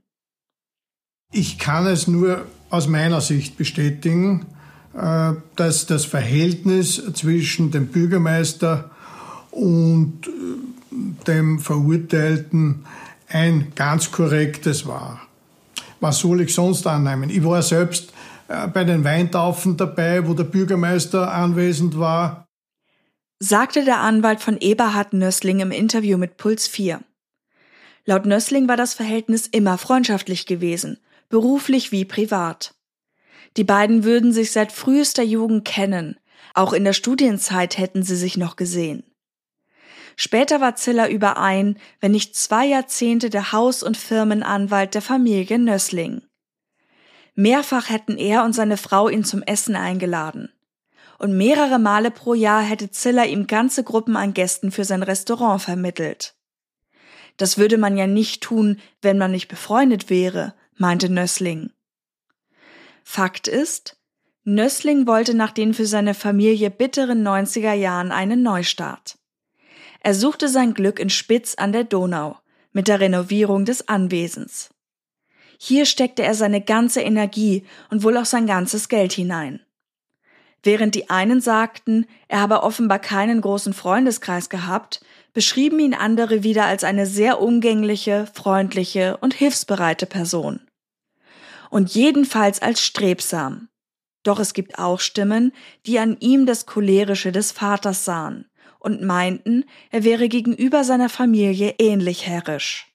Ich kann es nur aus meiner Sicht bestätigen, dass das Verhältnis zwischen dem Bürgermeister und dem Verurteilten ein ganz korrektes war. Was soll ich sonst annehmen? Ich war selbst bei den Weintaufen dabei, wo der Bürgermeister anwesend war. Sagte der Anwalt von Eberhard Nössling im Interview mit Puls vier. Laut Nössling war das Verhältnis immer freundschaftlich gewesen, beruflich wie privat. Die beiden würden sich seit frühester Jugend kennen, Auch in der Studienzeit hätten sie sich noch gesehen. Später war Ziller über ein, wenn nicht zwei Jahrzehnte der Haus- und Firmenanwalt der Familie Nössling. Mehrfach hätten er und seine Frau ihn zum Essen eingeladen. Und mehrere Male pro Jahr hätte Ziller ihm ganze Gruppen an Gästen für sein Restaurant vermittelt. Das würde man ja nicht tun, wenn man nicht befreundet wäre, meinte Nössling. Fakt ist, Nössling wollte nach den für seine Familie bitteren neunziger Jahren einen Neustart. Er suchte sein Glück in Spitz an der Donau mit der Renovierung des Anwesens. Hier steckte er seine ganze Energie und wohl auch sein ganzes Geld hinein. Während die einen sagten, er habe offenbar keinen großen Freundeskreis gehabt, beschrieben ihn andere wieder als eine sehr umgängliche, freundliche und hilfsbereite Person. Und jedenfalls als strebsam. Doch es gibt auch Stimmen, die an ihm das Cholerische des Vaters sahen und meinten, er wäre gegenüber seiner Familie ähnlich herrisch.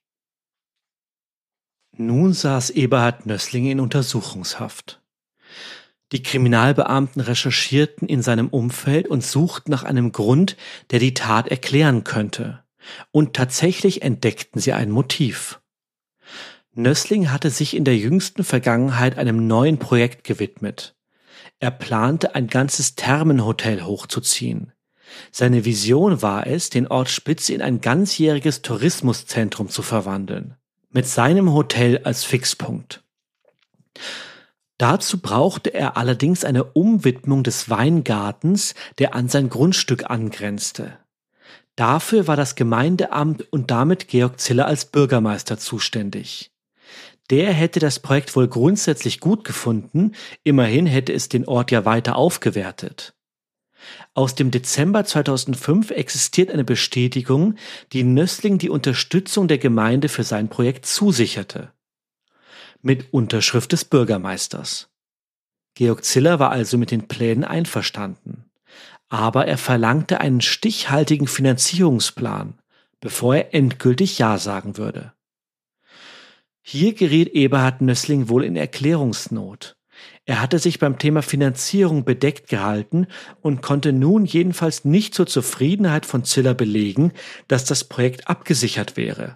Nun saß Eberhard Nössling in Untersuchungshaft. Die Kriminalbeamten recherchierten in seinem Umfeld und suchten nach einem Grund, der die Tat erklären könnte. Und tatsächlich entdeckten sie ein Motiv. Nössling hatte sich in der jüngsten Vergangenheit einem neuen Projekt gewidmet. Er plante, ein ganzes Thermenhotel hochzuziehen. Seine Vision war es, den Ort Spitz in ein ganzjähriges Tourismuszentrum zu verwandeln. Mit seinem Hotel als Fixpunkt. Dazu brauchte er allerdings eine Umwidmung des Weingartens, der an sein Grundstück angrenzte. Dafür war das Gemeindeamt und damit Georg Ziller als Bürgermeister zuständig. Der hätte das Projekt wohl grundsätzlich gut gefunden, immerhin hätte es den Ort ja weiter aufgewertet. Aus dem Dezember zweitausendfünf existiert eine Bestätigung, die Nössling die Unterstützung der Gemeinde für sein Projekt zusicherte. Mit Unterschrift des Bürgermeisters. Georg Ziller war also mit den Plänen einverstanden. Aber er verlangte einen stichhaltigen Finanzierungsplan, bevor er endgültig Ja sagen würde. Hier geriet Eberhard Nössling wohl in Erklärungsnot. Er hatte sich beim Thema Finanzierung bedeckt gehalten und konnte nun jedenfalls nicht zur Zufriedenheit von Ziller belegen, dass das Projekt abgesichert wäre.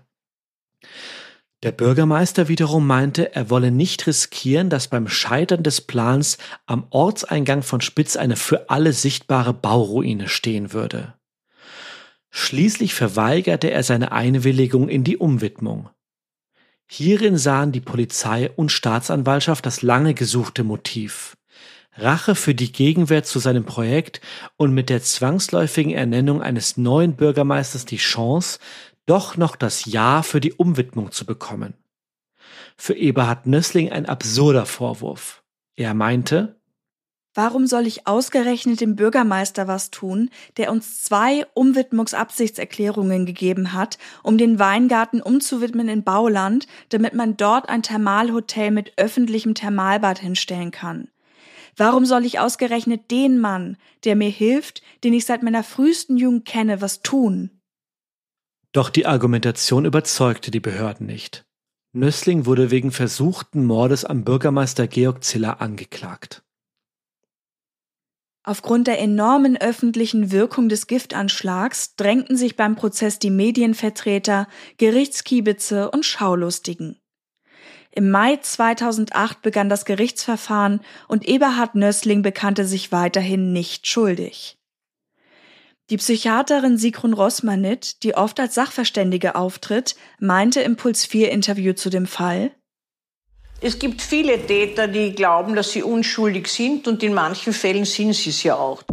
Der Bürgermeister wiederum meinte, er wolle nicht riskieren, dass beim Scheitern des Plans am Ortseingang von Spitz eine für alle sichtbare Bauruine stehen würde. Schließlich verweigerte er seine Einwilligung in die Umwidmung. Hierin sahen die Polizei und Staatsanwaltschaft das lange gesuchte Motiv. Rache für die Gegenwehr zu seinem Projekt und mit der zwangsläufigen Ernennung eines neuen Bürgermeisters die Chance, doch noch das Ja für die Umwidmung zu bekommen. Für Eberhard Nössling ein absurder Vorwurf. Er meinte: Warum soll ich ausgerechnet dem Bürgermeister was tun, der uns zwei Umwidmungsabsichtserklärungen gegeben hat, um den Weingarten umzuwidmen in Bauland, damit man dort ein Thermalhotel mit öffentlichem Thermalbad hinstellen kann? Warum soll ich ausgerechnet den Mann, der mir hilft, den ich seit meiner frühesten Jugend kenne, was tun? Doch die Argumentation überzeugte die Behörden nicht. Nössling wurde wegen versuchten Mordes am Bürgermeister Georg Ziller angeklagt. Aufgrund der enormen öffentlichen Wirkung des Giftanschlags drängten sich beim Prozess die Medienvertreter, Gerichtskiebitze und Schaulustigen. Im Mai zweitausendacht begann das Gerichtsverfahren und Eberhard Nössling bekannte sich weiterhin nicht schuldig. Die Psychiaterin Sigrun Rosmanit, die oft als Sachverständige auftritt, meinte im Puls vier Interview zu dem Fall: Es gibt viele Täter, die glauben, dass sie unschuldig sind, und in manchen Fällen sind sie es ja auch.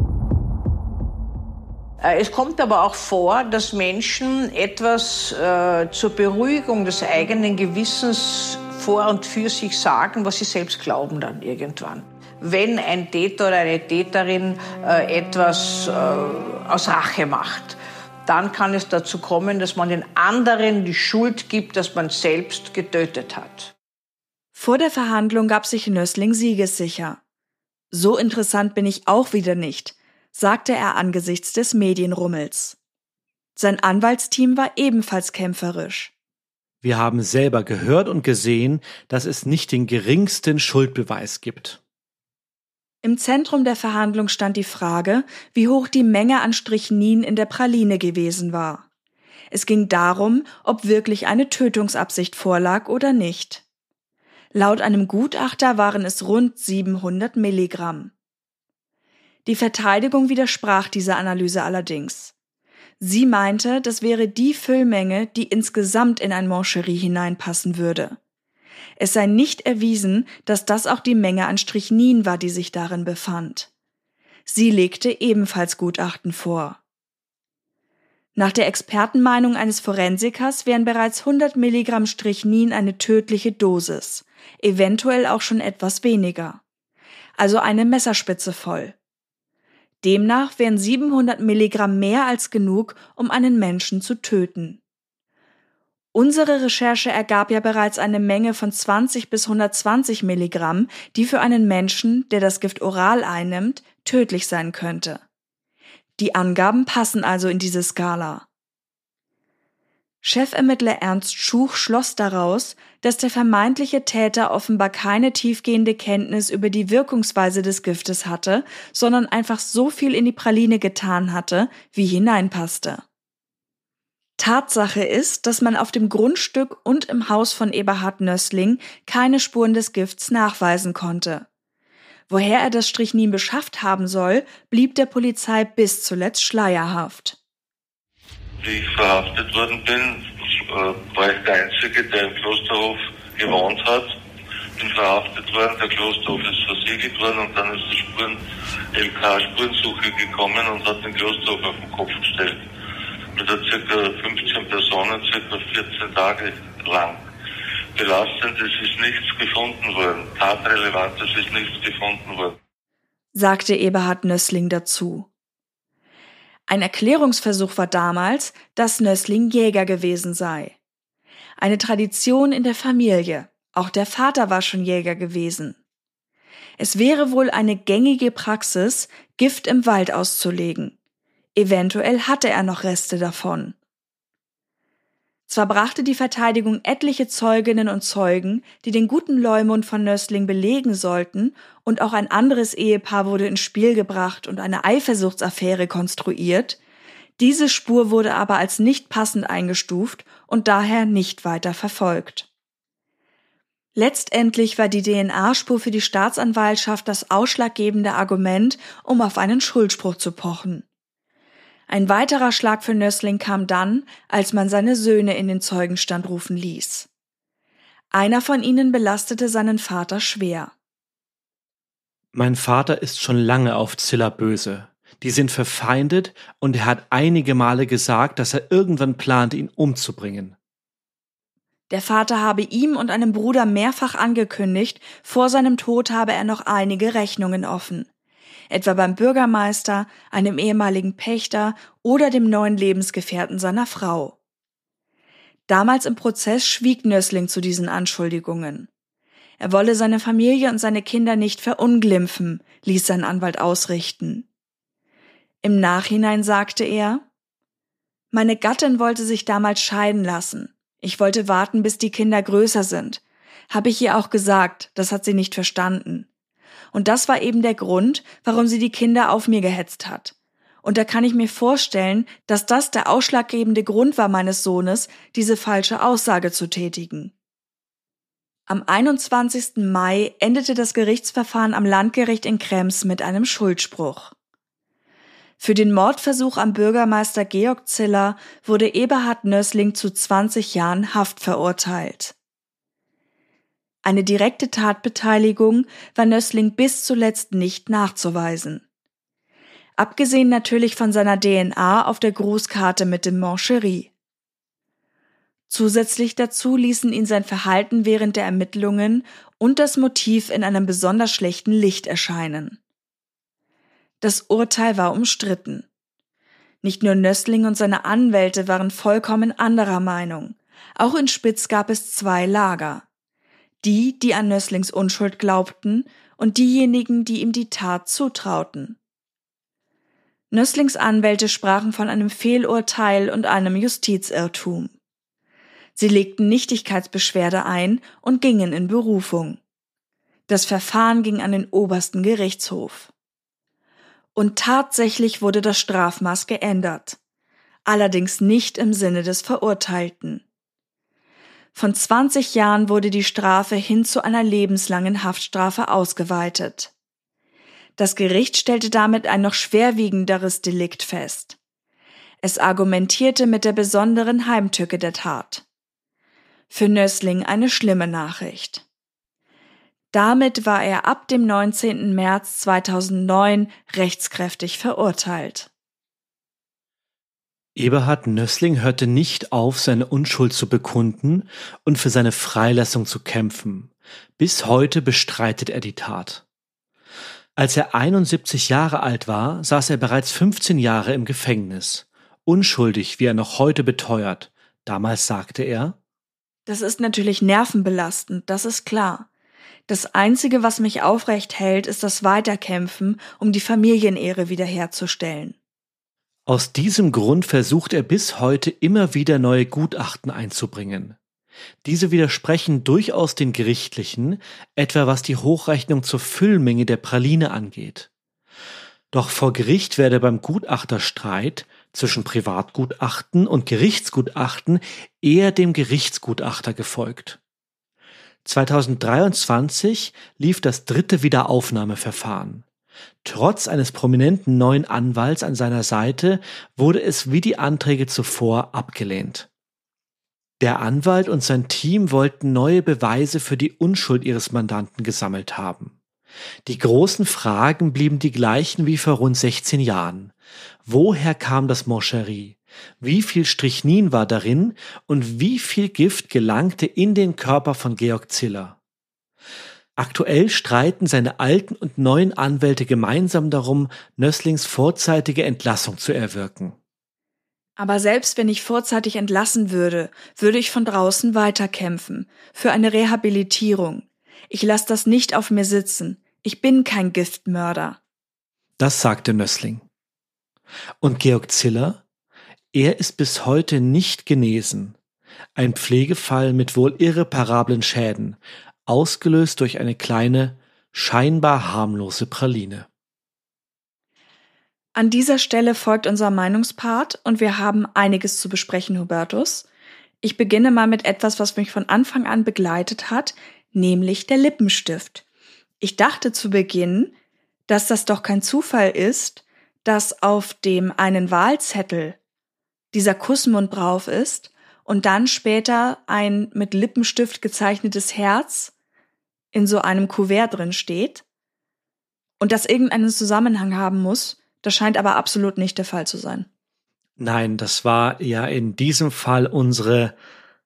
Es kommt aber auch vor, dass Menschen etwas äh, zur Beruhigung des eigenen Gewissens vor und für sich sagen, was sie selbst glauben dann irgendwann. Wenn ein Täter oder eine Täterin äh, etwas äh, aus Rache macht, dann kann es dazu kommen, dass man den anderen die Schuld gibt, dass man selbst getötet hat. Vor der Verhandlung gab sich Nössling siegessicher. So interessant bin ich auch wieder nicht, sagte er angesichts des Medienrummels. Sein Anwaltsteam war ebenfalls kämpferisch. Wir haben selber gehört und gesehen, dass es nicht den geringsten Schuldbeweis gibt. Im Zentrum der Verhandlung stand die Frage, wie hoch die Menge an Strychnin in der Praline gewesen war. Es ging darum, ob wirklich eine Tötungsabsicht vorlag oder nicht. Laut einem Gutachter waren es rund siebenhundert Milligramm. Die Verteidigung widersprach dieser Analyse allerdings. Sie meinte, das wäre die Füllmenge, die insgesamt in ein Moncherie hineinpassen würde. Es sei nicht erwiesen, dass das auch die Menge an Strychnin war, die sich darin befand. Sie legte ebenfalls Gutachten vor. Nach der Expertenmeinung eines Forensikers wären bereits hundert Milligramm Strychnin eine tödliche Dosis, eventuell auch schon etwas weniger. Also eine Messerspitze voll. Demnach wären siebenhundert Milligramm mehr als genug, um einen Menschen zu töten. Unsere Recherche ergab ja bereits eine Menge von zwanzig bis hundertzwanzig Milligramm, die für einen Menschen, der das Gift oral einnimmt, tödlich sein könnte. Die Angaben passen also in diese Skala. Chefermittler Ernst Schuch schloss daraus, dass der vermeintliche Täter offenbar keine tiefgehende Kenntnis über die Wirkungsweise des Giftes hatte, sondern einfach so viel in die Praline getan hatte, wie hineinpasste. Tatsache ist, dass man auf dem Grundstück und im Haus von Eberhard Nössling keine Spuren des Gifts nachweisen konnte. Woher er das Strychnin beschafft haben soll, blieb der Polizei bis zuletzt schleierhaft. Wie ich verhaftet worden bin, war ich der Einzige, der im Klosterhof gewohnt hat. Bin verhaftet worden, der Klosterhof ist versiegelt worden und dann ist die Spuren, L K Spurensuche gekommen und hat den Klosterhof auf den Kopf gestellt. Mit ca. fünfzehn Personen, ca. vierzehn Tage lang. Belastendes ist nichts gefunden worden. Tatrelevantes ist nichts gefunden worden, sagte Eberhard Nössling dazu. Ein Erklärungsversuch war damals, dass Nössling Jäger gewesen sei. Eine Tradition in der Familie. Auch der Vater war schon Jäger gewesen. Es wäre wohl eine gängige Praxis, Gift im Wald auszulegen. Eventuell hatte er noch Reste davon. Zwar brachte die Verteidigung etliche Zeuginnen und Zeugen, die den guten Leumund von Nössling belegen sollten, und auch ein anderes Ehepaar wurde ins Spiel gebracht und eine Eifersuchtsaffäre konstruiert, diese Spur wurde aber als nicht passend eingestuft und daher nicht weiter verfolgt. Letztendlich war die D N A-Spur für die Staatsanwaltschaft das ausschlaggebende Argument, um auf einen Schuldspruch zu pochen. Ein weiterer Schlag für Nössling kam dann, als man seine Söhne in den Zeugenstand rufen ließ. Einer von ihnen belastete seinen Vater schwer. Mein Vater ist schon lange auf Zilla böse. Die sind verfeindet und er hat einige Male gesagt, dass er irgendwann plante, ihn umzubringen. Der Vater habe ihm und einem Bruder mehrfach angekündigt, vor seinem Tod habe er noch einige Rechnungen offen. Etwa beim Bürgermeister, einem ehemaligen Pächter oder dem neuen Lebensgefährten seiner Frau. Damals im Prozess schwieg Nössling zu diesen Anschuldigungen. Er wolle seine Familie und seine Kinder nicht verunglimpfen, ließ sein Anwalt ausrichten. Im Nachhinein sagte er: Meine Gattin wollte sich damals scheiden lassen. Ich wollte warten, bis die Kinder größer sind. Habe ich ihr auch gesagt, das hat sie nicht verstanden. Und das war eben der Grund, warum sie die Kinder auf mir gehetzt hat. Und da kann ich mir vorstellen, dass das der ausschlaggebende Grund war meines Sohnes, diese falsche Aussage zu tätigen. Am einundzwanzigsten Mai endete das Gerichtsverfahren am Landgericht in Krems mit einem Schuldspruch. Für den Mordversuch am Bürgermeister Georg Ziller wurde Eberhard Nössling zu zwanzig Jahren Haft verurteilt. Eine direkte Tatbeteiligung war Nössling bis zuletzt nicht nachzuweisen. Abgesehen natürlich von seiner D N A auf der Grußkarte mit dem Moncherie. Zusätzlich dazu ließen ihn sein Verhalten während der Ermittlungen und das Motiv in einem besonders schlechten Licht erscheinen. Das Urteil war umstritten. Nicht nur Nössling und seine Anwälte waren vollkommen anderer Meinung. Auch in Spitz gab es zwei Lager. Die, die an Nösslings Unschuld glaubten, und diejenigen, die ihm die Tat zutrauten. Nösslings Anwälte sprachen von einem Fehlurteil und einem Justizirrtum. Sie legten Nichtigkeitsbeschwerde ein und gingen in Berufung. Das Verfahren ging an den obersten Gerichtshof. Und tatsächlich wurde das Strafmaß geändert, allerdings nicht im Sinne des Verurteilten. Von zwanzig Jahren wurde die Strafe hin zu einer lebenslangen Haftstrafe ausgeweitet. Das Gericht stellte damit ein noch schwerwiegenderes Delikt fest. Es argumentierte mit der besonderen Heimtücke der Tat. Für Nößling eine schlimme Nachricht. Damit war er ab dem neunzehnten März zweitausendneun rechtskräftig verurteilt. Eberhard Nößling hörte nicht auf, seine Unschuld zu bekunden und für seine Freilassung zu kämpfen. Bis heute bestreitet er die Tat. Als er einundsiebzig Jahre alt war, saß er bereits fünfzehn Jahre im Gefängnis. Unschuldig, wie er noch heute beteuert. Damals sagte er: Das ist natürlich nervenbelastend, das ist klar. Das Einzige, was mich aufrecht hält, ist das Weiterkämpfen, um die Familienehre wiederherzustellen. Aus diesem Grund versucht er bis heute immer wieder neue Gutachten einzubringen. Diese widersprechen durchaus den gerichtlichen, etwa was die Hochrechnung zur Füllmenge der Praline angeht. Doch vor Gericht werde beim Gutachterstreit zwischen Privatgutachten und Gerichtsgutachten eher dem Gerichtsgutachter gefolgt. zweitausenddreiundzwanzig lief das dritte Wiederaufnahmeverfahren. Trotz eines prominenten neuen Anwalts an seiner Seite wurde es wie die Anträge zuvor abgelehnt. Der Anwalt und sein Team wollten neue Beweise für die Unschuld ihres Mandanten gesammelt haben. Die großen Fragen blieben die gleichen wie vor rund sechzehn Jahren. Woher kam das Moncherie? Wie viel Strychnin war darin und wie viel Gift gelangte in den Körper von Georg Ziller? Aktuell streiten seine alten und neuen Anwälte gemeinsam darum, Nößlings vorzeitige Entlassung zu erwirken. Aber selbst wenn ich vorzeitig entlassen würde, würde ich von draußen weiterkämpfen, für eine Rehabilitierung. Ich lasse das nicht auf mir sitzen. Ich bin kein Giftmörder. Das sagte Nößling. Und Georg Ziller? Er ist bis heute nicht genesen. Ein Pflegefall mit wohl irreparablen Schäden, ausgelöst durch eine kleine, scheinbar harmlose Praline. An dieser Stelle folgt unser Meinungspart und wir haben einiges zu besprechen, Hubertus. Ich beginne mal mit etwas, was mich von Anfang an begleitet hat, nämlich der Lippenstift. Ich dachte zu Beginn, dass das doch kein Zufall ist, dass auf dem einen Wahlzettel dieser Kussmund drauf ist und dann später ein mit Lippenstift gezeichnetes Herz in so einem Kuvert drin steht und das irgendeinen Zusammenhang haben muss. Das scheint aber absolut nicht der Fall zu sein. Nein, das war ja in diesem Fall unsere,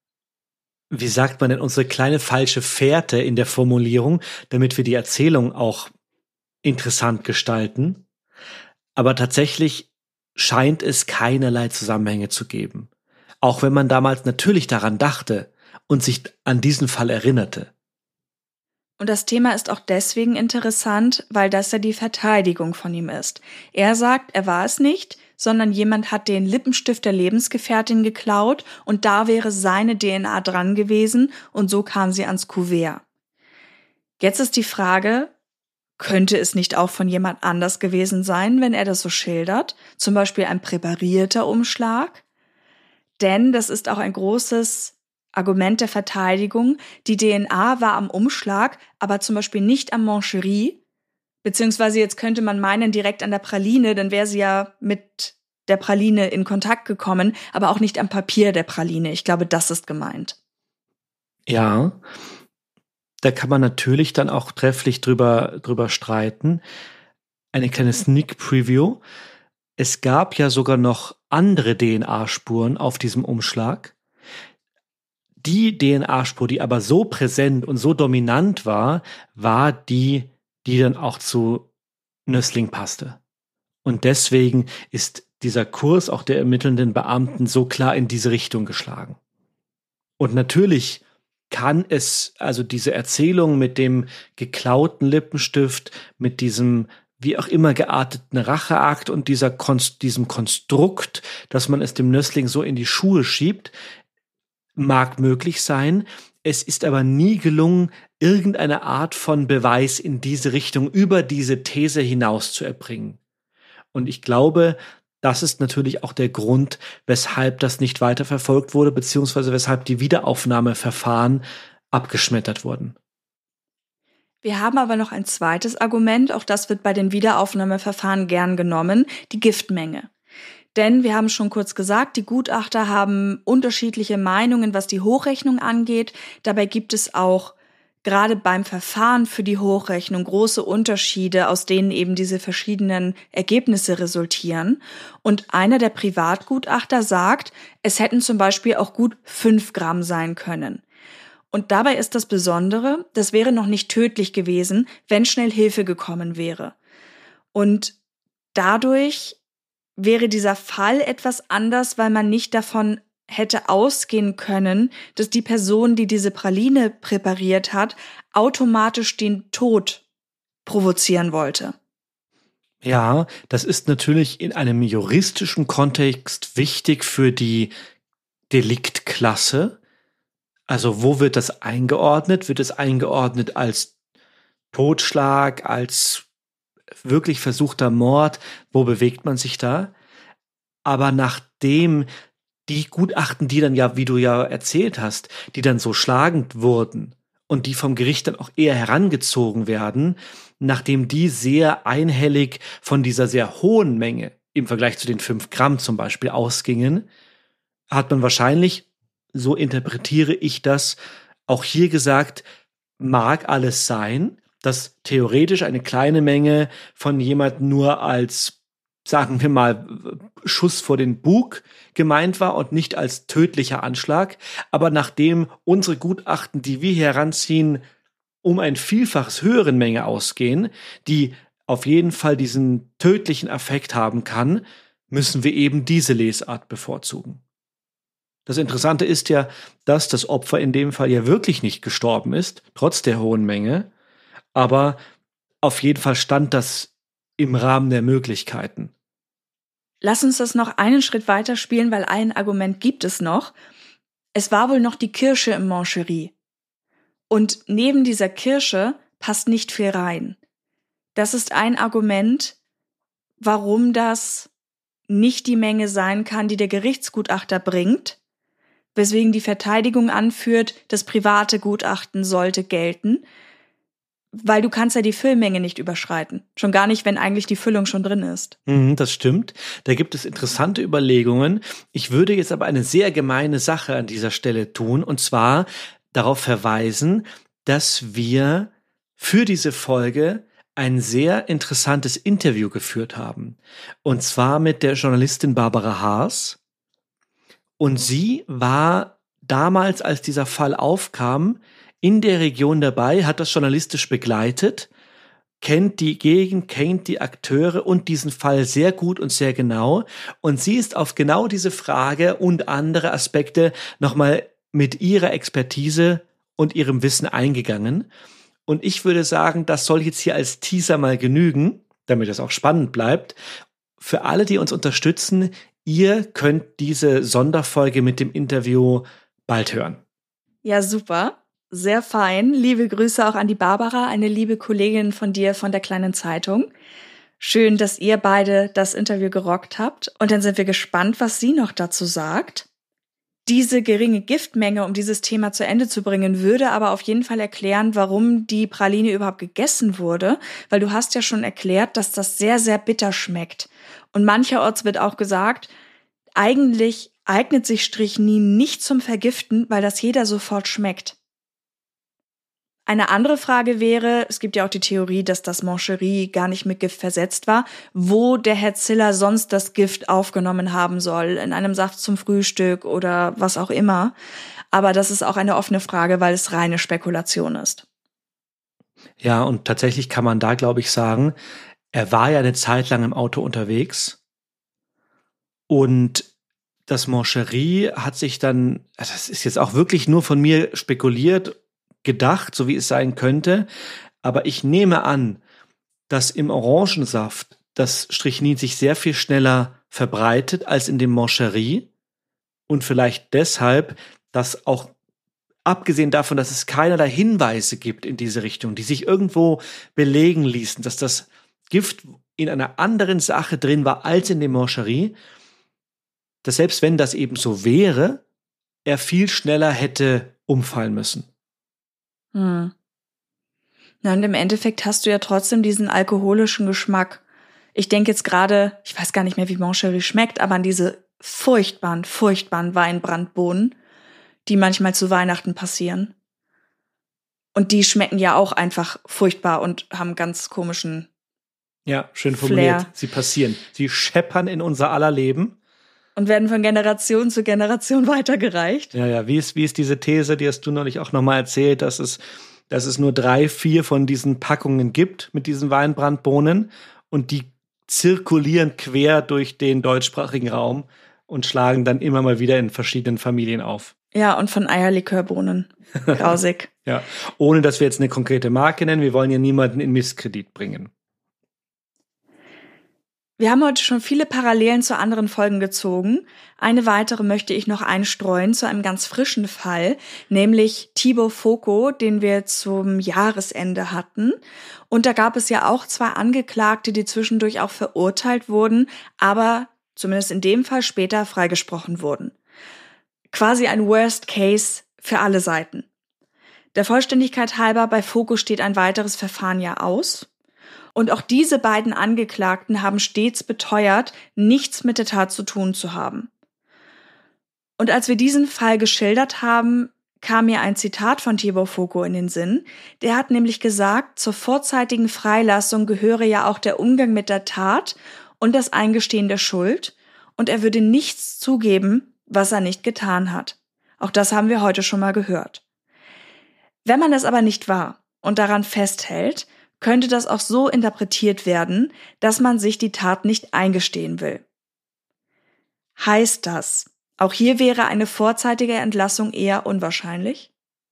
wie sagt man denn, unsere kleine falsche Fährte in der Formulierung, damit wir die Erzählung auch interessant gestalten. Aber tatsächlich scheint es keinerlei Zusammenhänge zu geben. Auch wenn man damals natürlich daran dachte und sich an diesen Fall erinnerte. Und das Thema ist auch deswegen interessant, weil das ja die Verteidigung von ihm ist. Er sagt, er war es nicht, sondern jemand hat den Lippenstift der Lebensgefährtin geklaut und da wäre seine D N A dran gewesen und so kam sie ans Kuvert. Jetzt ist die Frage, könnte es nicht auch von jemand anders gewesen sein, wenn er das so schildert? Zum Beispiel ein präparierter Umschlag? Denn das ist auch ein großes Argument der Verteidigung, die D N A war am Umschlag, aber zum Beispiel nicht am Moncherie, beziehungsweise jetzt könnte man meinen direkt an der Praline, dann wäre sie ja mit der Praline in Kontakt gekommen, aber auch nicht am Papier der Praline. Ich glaube, das ist gemeint. Ja, da kann man natürlich dann auch trefflich drüber, drüber streiten. Eine kleine Sneak Preview. Es gab ja sogar noch andere D N A-Spuren auf diesem Umschlag. Die D N A-Spur, die aber so präsent und so dominant war, war die, die dann auch zu Nößling passte. Und deswegen ist dieser Kurs auch der ermittelnden Beamten so klar in diese Richtung geschlagen. Und natürlich kann es, also diese Erzählung mit dem geklauten Lippenstift, mit diesem wie auch immer gearteten Racheakt und dieser Konst, diesem Konstrukt, dass man es dem Nößling so in die Schuhe schiebt, mag möglich sein. Es ist aber nie gelungen, irgendeine Art von Beweis in diese Richtung über diese These hinaus zu erbringen. Und ich glaube, das ist natürlich auch der Grund, weshalb das nicht weiterverfolgt wurde, beziehungsweise weshalb die Wiederaufnahmeverfahren abgeschmettert wurden. Wir haben aber noch ein zweites Argument, auch das wird bei den Wiederaufnahmeverfahren gern genommen, die Giftmenge. Denn wir haben schon kurz gesagt, die Gutachter haben unterschiedliche Meinungen, was die Hochrechnung angeht. Dabei gibt es auch gerade beim Verfahren für die Hochrechnung große Unterschiede, aus denen eben diese verschiedenen Ergebnisse resultieren. Und einer der Privatgutachter sagt, es hätten zum Beispiel auch gut fünf Gramm sein können. Und dabei ist das Besondere, das wäre noch nicht tödlich gewesen, wenn schnell Hilfe gekommen wäre. Und dadurch wäre dieser Fall etwas anders, weil man nicht davon hätte ausgehen können, dass die Person, die diese Praline präpariert hat, automatisch den Tod provozieren wollte. Ja, das ist natürlich in einem juristischen Kontext wichtig für die Deliktklasse. Also wo wird das eingeordnet? Wird es eingeordnet als Totschlag, als wirklich versuchter Mord? Wo bewegt man sich da? Aber nachdem die Gutachten, die dann ja, wie du ja erzählt hast, die dann so schlagend wurden und die vom Gericht dann auch eher herangezogen werden, nachdem die sehr einhellig von dieser sehr hohen Menge im Vergleich zu den fünf Gramm zum Beispiel ausgingen, hat man wahrscheinlich, so interpretiere ich das, auch hier gesagt, mag alles sein, dass theoretisch eine kleine Menge von jemandem nur als, sagen wir mal, Schuss vor den Bug gemeint war und nicht als tödlicher Anschlag. Aber nachdem unsere Gutachten, die wir heranziehen, um ein Vielfaches höheren Menge ausgehen, die auf jeden Fall diesen tödlichen Effekt haben kann, müssen wir eben diese Lesart bevorzugen. Das Interessante ist ja, dass das Opfer in dem Fall ja wirklich nicht gestorben ist, trotz der hohen Menge. Aber auf jeden Fall stand das im Rahmen der Möglichkeiten. Lass uns das noch einen Schritt weiter spielen, weil ein Argument gibt es noch. Es war wohl noch die Kirsche im Mancherie. Und neben dieser Kirsche passt nicht viel rein. Das ist ein Argument, warum das nicht die Menge sein kann, die der Gerichtsgutachter bringt, weswegen die Verteidigung anführt, das private Gutachten sollte gelten, weil du kannst ja die Füllmenge nicht überschreiten. Schon gar nicht, wenn eigentlich die Füllung schon drin ist. Mhm, das stimmt. Da gibt es interessante Überlegungen. Ich würde jetzt aber eine sehr gemeine Sache an dieser Stelle tun, und zwar darauf verweisen, dass wir für diese Folge ein sehr interessantes Interview geführt haben. Und zwar mit der Journalistin Barbara Haas. Und sie war damals, als dieser Fall aufkam, in der Region dabei, hat das journalistisch begleitet, kennt die Gegend, kennt die Akteure und diesen Fall sehr gut und sehr genau. Und sie ist auf genau diese Frage und andere Aspekte nochmal mit ihrer Expertise und ihrem Wissen eingegangen. Und ich würde sagen, das soll jetzt hier als Teaser mal genügen, damit es auch spannend bleibt. Für alle, die uns unterstützen, ihr könnt diese Sonderfolge mit dem Interview bald hören. Ja, super. Sehr fein. Liebe Grüße auch an die Barbara, eine liebe Kollegin von dir von der Kleinen Zeitung. Schön, dass ihr beide das Interview gerockt habt. Und dann sind wir gespannt, was sie noch dazu sagt. Diese geringe Giftmenge, um dieses Thema zu Ende zu bringen, würde aber auf jeden Fall erklären, warum die Praline überhaupt gegessen wurde. Weil du hast ja schon erklärt, dass das sehr, sehr bitter schmeckt. Und mancherorts wird auch gesagt, eigentlich eignet sich Strychnin nicht zum Vergiften, weil das jeder sofort schmeckt. Eine andere Frage wäre, es gibt ja auch die Theorie, dass das Mancherie gar nicht mit Gift versetzt war, wo der Herr Ziller sonst das Gift aufgenommen haben soll, in einem Saft zum Frühstück oder was auch immer. Aber das ist auch eine offene Frage, weil es reine Spekulation ist. Ja, und tatsächlich kann man da, glaube ich, sagen, er war ja eine Zeit lang im Auto unterwegs und das Mancherie hat sich dann, das ist jetzt auch wirklich nur von mir spekuliert, gedacht, so wie es sein könnte, aber ich nehme an, dass im Orangensaft das Strychnin sich sehr viel schneller verbreitet als in dem Mancherie und vielleicht deshalb dass auch abgesehen davon, dass es keinerlei Hinweise gibt in diese Richtung, die sich irgendwo belegen ließen, dass das Gift in einer anderen Sache drin war als in dem Moncherie, dass selbst wenn das eben so wäre, er viel schneller hätte umfallen müssen. Hm. Na, und im Endeffekt hast du ja trotzdem diesen alkoholischen Geschmack. Ich denke jetzt gerade, ich weiß gar nicht mehr, wie Moncherie schmeckt, aber an diese furchtbaren, furchtbaren Weinbrandbohnen, die manchmal zu Weihnachten passieren. Und die schmecken ja auch einfach furchtbar und haben ganz komischen Ja, schön formuliert. Flair. Sie passieren. Sie scheppern in unser aller Leben. Und werden von Generation zu Generation weitergereicht. Ja, ja, wie ist, wie ist diese These, die hast du neulich auch nochmal erzählt, dass es, dass es nur drei, vier von diesen Packungen gibt mit diesen Weinbrandbohnen und die zirkulieren quer durch den deutschsprachigen Raum und schlagen dann immer mal wieder in verschiedenen Familien auf. Ja, und von Eierlikörbohnen. Grausig. Ja, ohne dass wir jetzt eine konkrete Marke nennen, wir wollen ja niemanden in Misskredit bringen. Wir haben heute schon viele Parallelen zu anderen Folgen gezogen. Eine weitere möchte ich noch einstreuen zu einem ganz frischen Fall, nämlich Thibaut Foucault, den wir zum Jahresende hatten. Und da gab es ja auch zwei Angeklagte, die zwischendurch auch verurteilt wurden, aber zumindest in dem Fall später freigesprochen wurden. Quasi ein Worst Case für alle Seiten. Der Vollständigkeit halber, bei Foucault steht ein weiteres Verfahren ja aus. Und auch diese beiden Angeklagten haben stets beteuert, nichts mit der Tat zu tun zu haben. Und als wir diesen Fall geschildert haben, kam mir ein Zitat von Thibaut Foucault in den Sinn. Der hat nämlich gesagt, zur vorzeitigen Freilassung gehöre ja auch der Umgang mit der Tat und das Eingestehen der Schuld. Und er würde nichts zugeben, was er nicht getan hat. Auch das haben wir heute schon mal gehört. Wenn man das aber nicht wahr und daran festhält, könnte das auch so interpretiert werden, dass man sich die Tat nicht eingestehen will. Heißt das, auch hier wäre eine vorzeitige Entlassung eher unwahrscheinlich?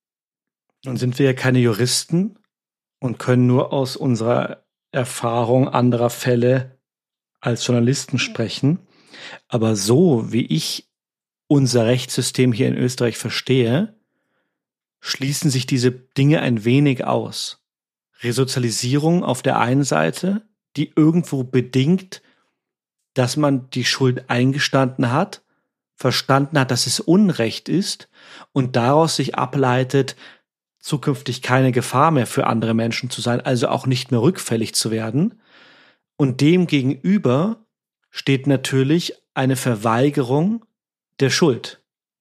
Nun sind wir ja keine Juristen und können nur aus unserer Erfahrung anderer Fälle als Journalisten sprechen. Aber so, wie ich unser Rechtssystem hier in Österreich verstehe, schließen sich diese Dinge ein wenig aus. Resozialisierung auf der einen Seite, die irgendwo bedingt, dass man die Schuld eingestanden hat, verstanden hat, dass es Unrecht ist und daraus sich ableitet, zukünftig keine Gefahr mehr für andere Menschen zu sein, also auch nicht mehr rückfällig zu werden. Und dem gegenüber steht natürlich eine Verweigerung der Schuld.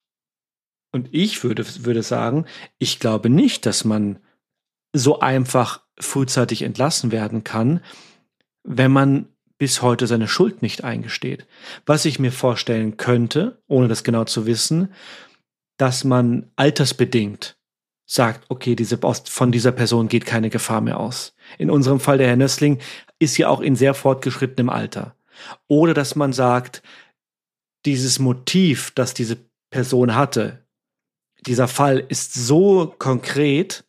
Und ich würde, würde sagen, ich glaube nicht, dass man so einfach frühzeitig entlassen werden kann, wenn man bis heute seine Schuld nicht eingesteht. Was ich mir vorstellen könnte, ohne das genau zu wissen, dass man altersbedingt sagt, okay, diese, von dieser Person geht keine Gefahr mehr aus. In unserem Fall, der Herr Nössling ist ja auch in sehr fortgeschrittenem Alter. Oder dass man sagt, dieses Motiv, das diese Person hatte, dieser Fall ist so konkret,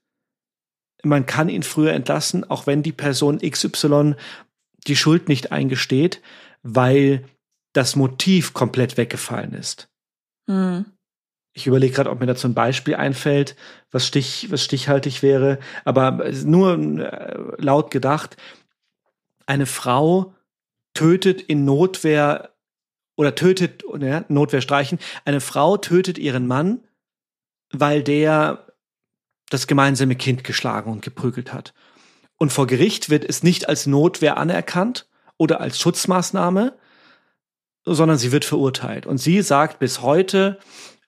man kann ihn früher entlassen, auch wenn die Person X Y die Schuld nicht eingesteht, weil das Motiv komplett weggefallen ist. Hm. Ich überlege gerade, ob mir dazu ein Beispiel einfällt, was, stich, was stichhaltig wäre, aber nur laut gedacht, eine Frau tötet in Notwehr oder tötet, ja, Notwehr streichen, eine Frau tötet ihren Mann, weil der das gemeinsame Kind geschlagen und geprügelt hat. Und vor Gericht wird es nicht als Notwehr anerkannt oder als Schutzmaßnahme, sondern sie wird verurteilt. Und sie sagt bis heute,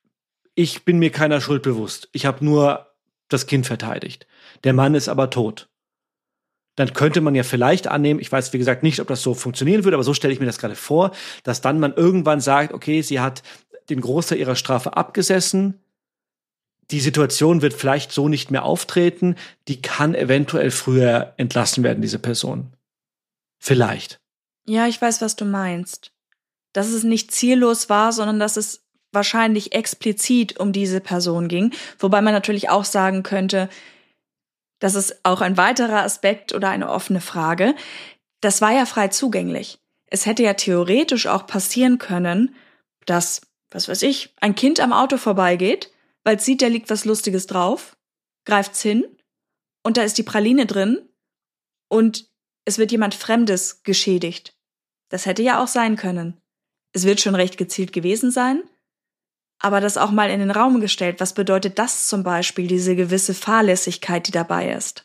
ich bin mir keiner Schuld bewusst. Ich habe nur das Kind verteidigt. Der Mann ist aber tot. Dann könnte man ja vielleicht annehmen, ich weiß wie gesagt nicht, ob das so funktionieren würde, aber so stelle ich mir das gerade vor, dass dann man irgendwann sagt, okay, sie hat den Großteil ihrer Strafe abgesessen, die Situation wird vielleicht so nicht mehr auftreten, die kann eventuell früher entlassen werden, diese Person. Vielleicht. Ja, ich weiß, was du meinst. Dass es nicht ziellos war, sondern dass es wahrscheinlich explizit um diese Person ging. Wobei man natürlich auch sagen könnte, das ist auch ein weiterer Aspekt oder eine offene Frage. Das war ja frei zugänglich. Es hätte ja theoretisch auch passieren können, dass, was weiß ich, ein Kind am Auto vorbeigeht, weil es sieht, da liegt was Lustiges drauf, greift's hin und da ist die Praline drin und es wird jemand Fremdes geschädigt. Das hätte ja auch sein können. Es wird schon recht gezielt gewesen sein, aber das auch mal in den Raum gestellt. Was bedeutet das zum Beispiel, diese gewisse Fahrlässigkeit, die dabei ist?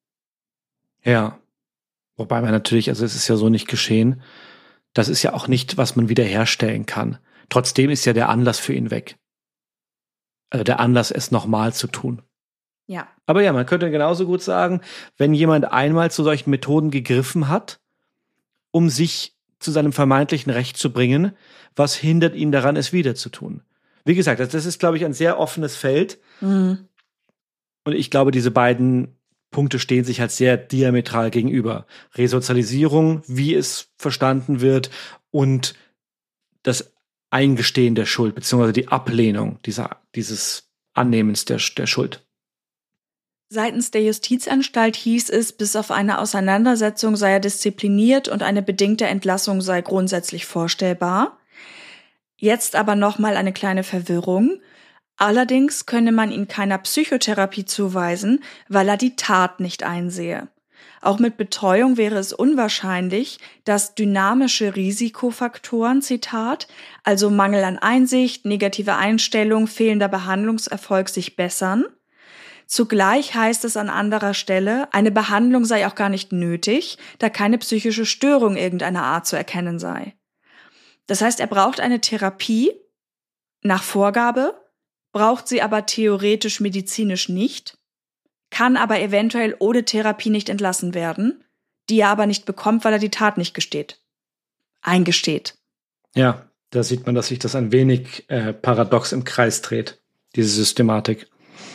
Ja, wobei man natürlich, also es ist ja so nicht geschehen, das ist ja auch nicht, was man wiederherstellen kann. Trotzdem ist ja der Anlass für ihn weg. Also der Anlass, es nochmal zu tun. Ja. Aber ja, man könnte genauso gut sagen, wenn jemand einmal zu solchen Methoden gegriffen hat, um sich zu seinem vermeintlichen Recht zu bringen, was hindert ihn daran, es wieder zu tun? Wie gesagt, das ist, glaube ich, ein sehr offenes Feld. Mhm. Und ich glaube, diese beiden Punkte stehen sich halt sehr diametral gegenüber. Resozialisierung, wie es verstanden wird, und das Eingestehen der Schuld, beziehungsweise die Ablehnung dieser, dieses Annehmens der, der Schuld. Seitens der Justizanstalt hieß es, bis auf eine Auseinandersetzung sei er diszipliniert und eine bedingte Entlassung sei grundsätzlich vorstellbar. Jetzt aber nochmal eine kleine Verwirrung. Allerdings könne man ihn keiner Psychotherapie zuweisen, weil er die Tat nicht einsehe. Auch mit Betreuung wäre es unwahrscheinlich, dass dynamische Risikofaktoren, Zitat, also Mangel an Einsicht, negative Einstellung, fehlender Behandlungserfolg sich bessern. Zugleich heißt es an anderer Stelle, eine Behandlung sei auch gar nicht nötig, da keine psychische Störung irgendeiner Art zu erkennen sei. Das heißt, er braucht eine Therapie nach Vorgabe, braucht sie aber theoretisch medizinisch nicht, kann aber eventuell ohne Therapie nicht entlassen werden, die er aber nicht bekommt, weil er die Tat nicht gesteht. Eingesteht. Ja, da sieht man, dass sich das ein wenig äh, paradox im Kreis dreht, diese Systematik.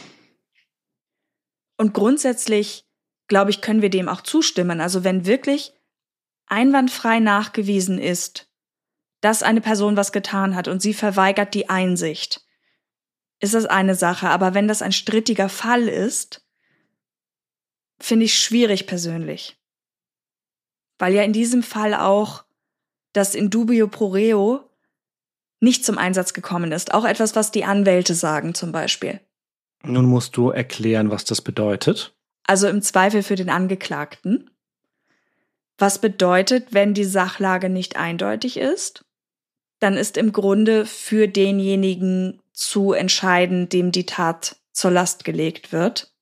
Und grundsätzlich, glaube ich, können wir dem auch zustimmen. Also wenn wirklich einwandfrei nachgewiesen ist, dass eine Person was getan hat und sie verweigert die Einsicht, ist das eine Sache. Aber wenn das ein strittiger Fall ist, finde ich schwierig persönlich. Weil ja in diesem Fall auch das in dubio pro reo nicht zum Einsatz gekommen ist. Auch etwas, was die Anwälte sagen zum Beispiel. Nun musst du erklären, was das bedeutet. Also im Zweifel für den Angeklagten. Was bedeutet, wenn die Sachlage nicht eindeutig ist? Dann ist im Grunde für denjenigen zu entscheiden, dem die Tat zur Last gelegt wird.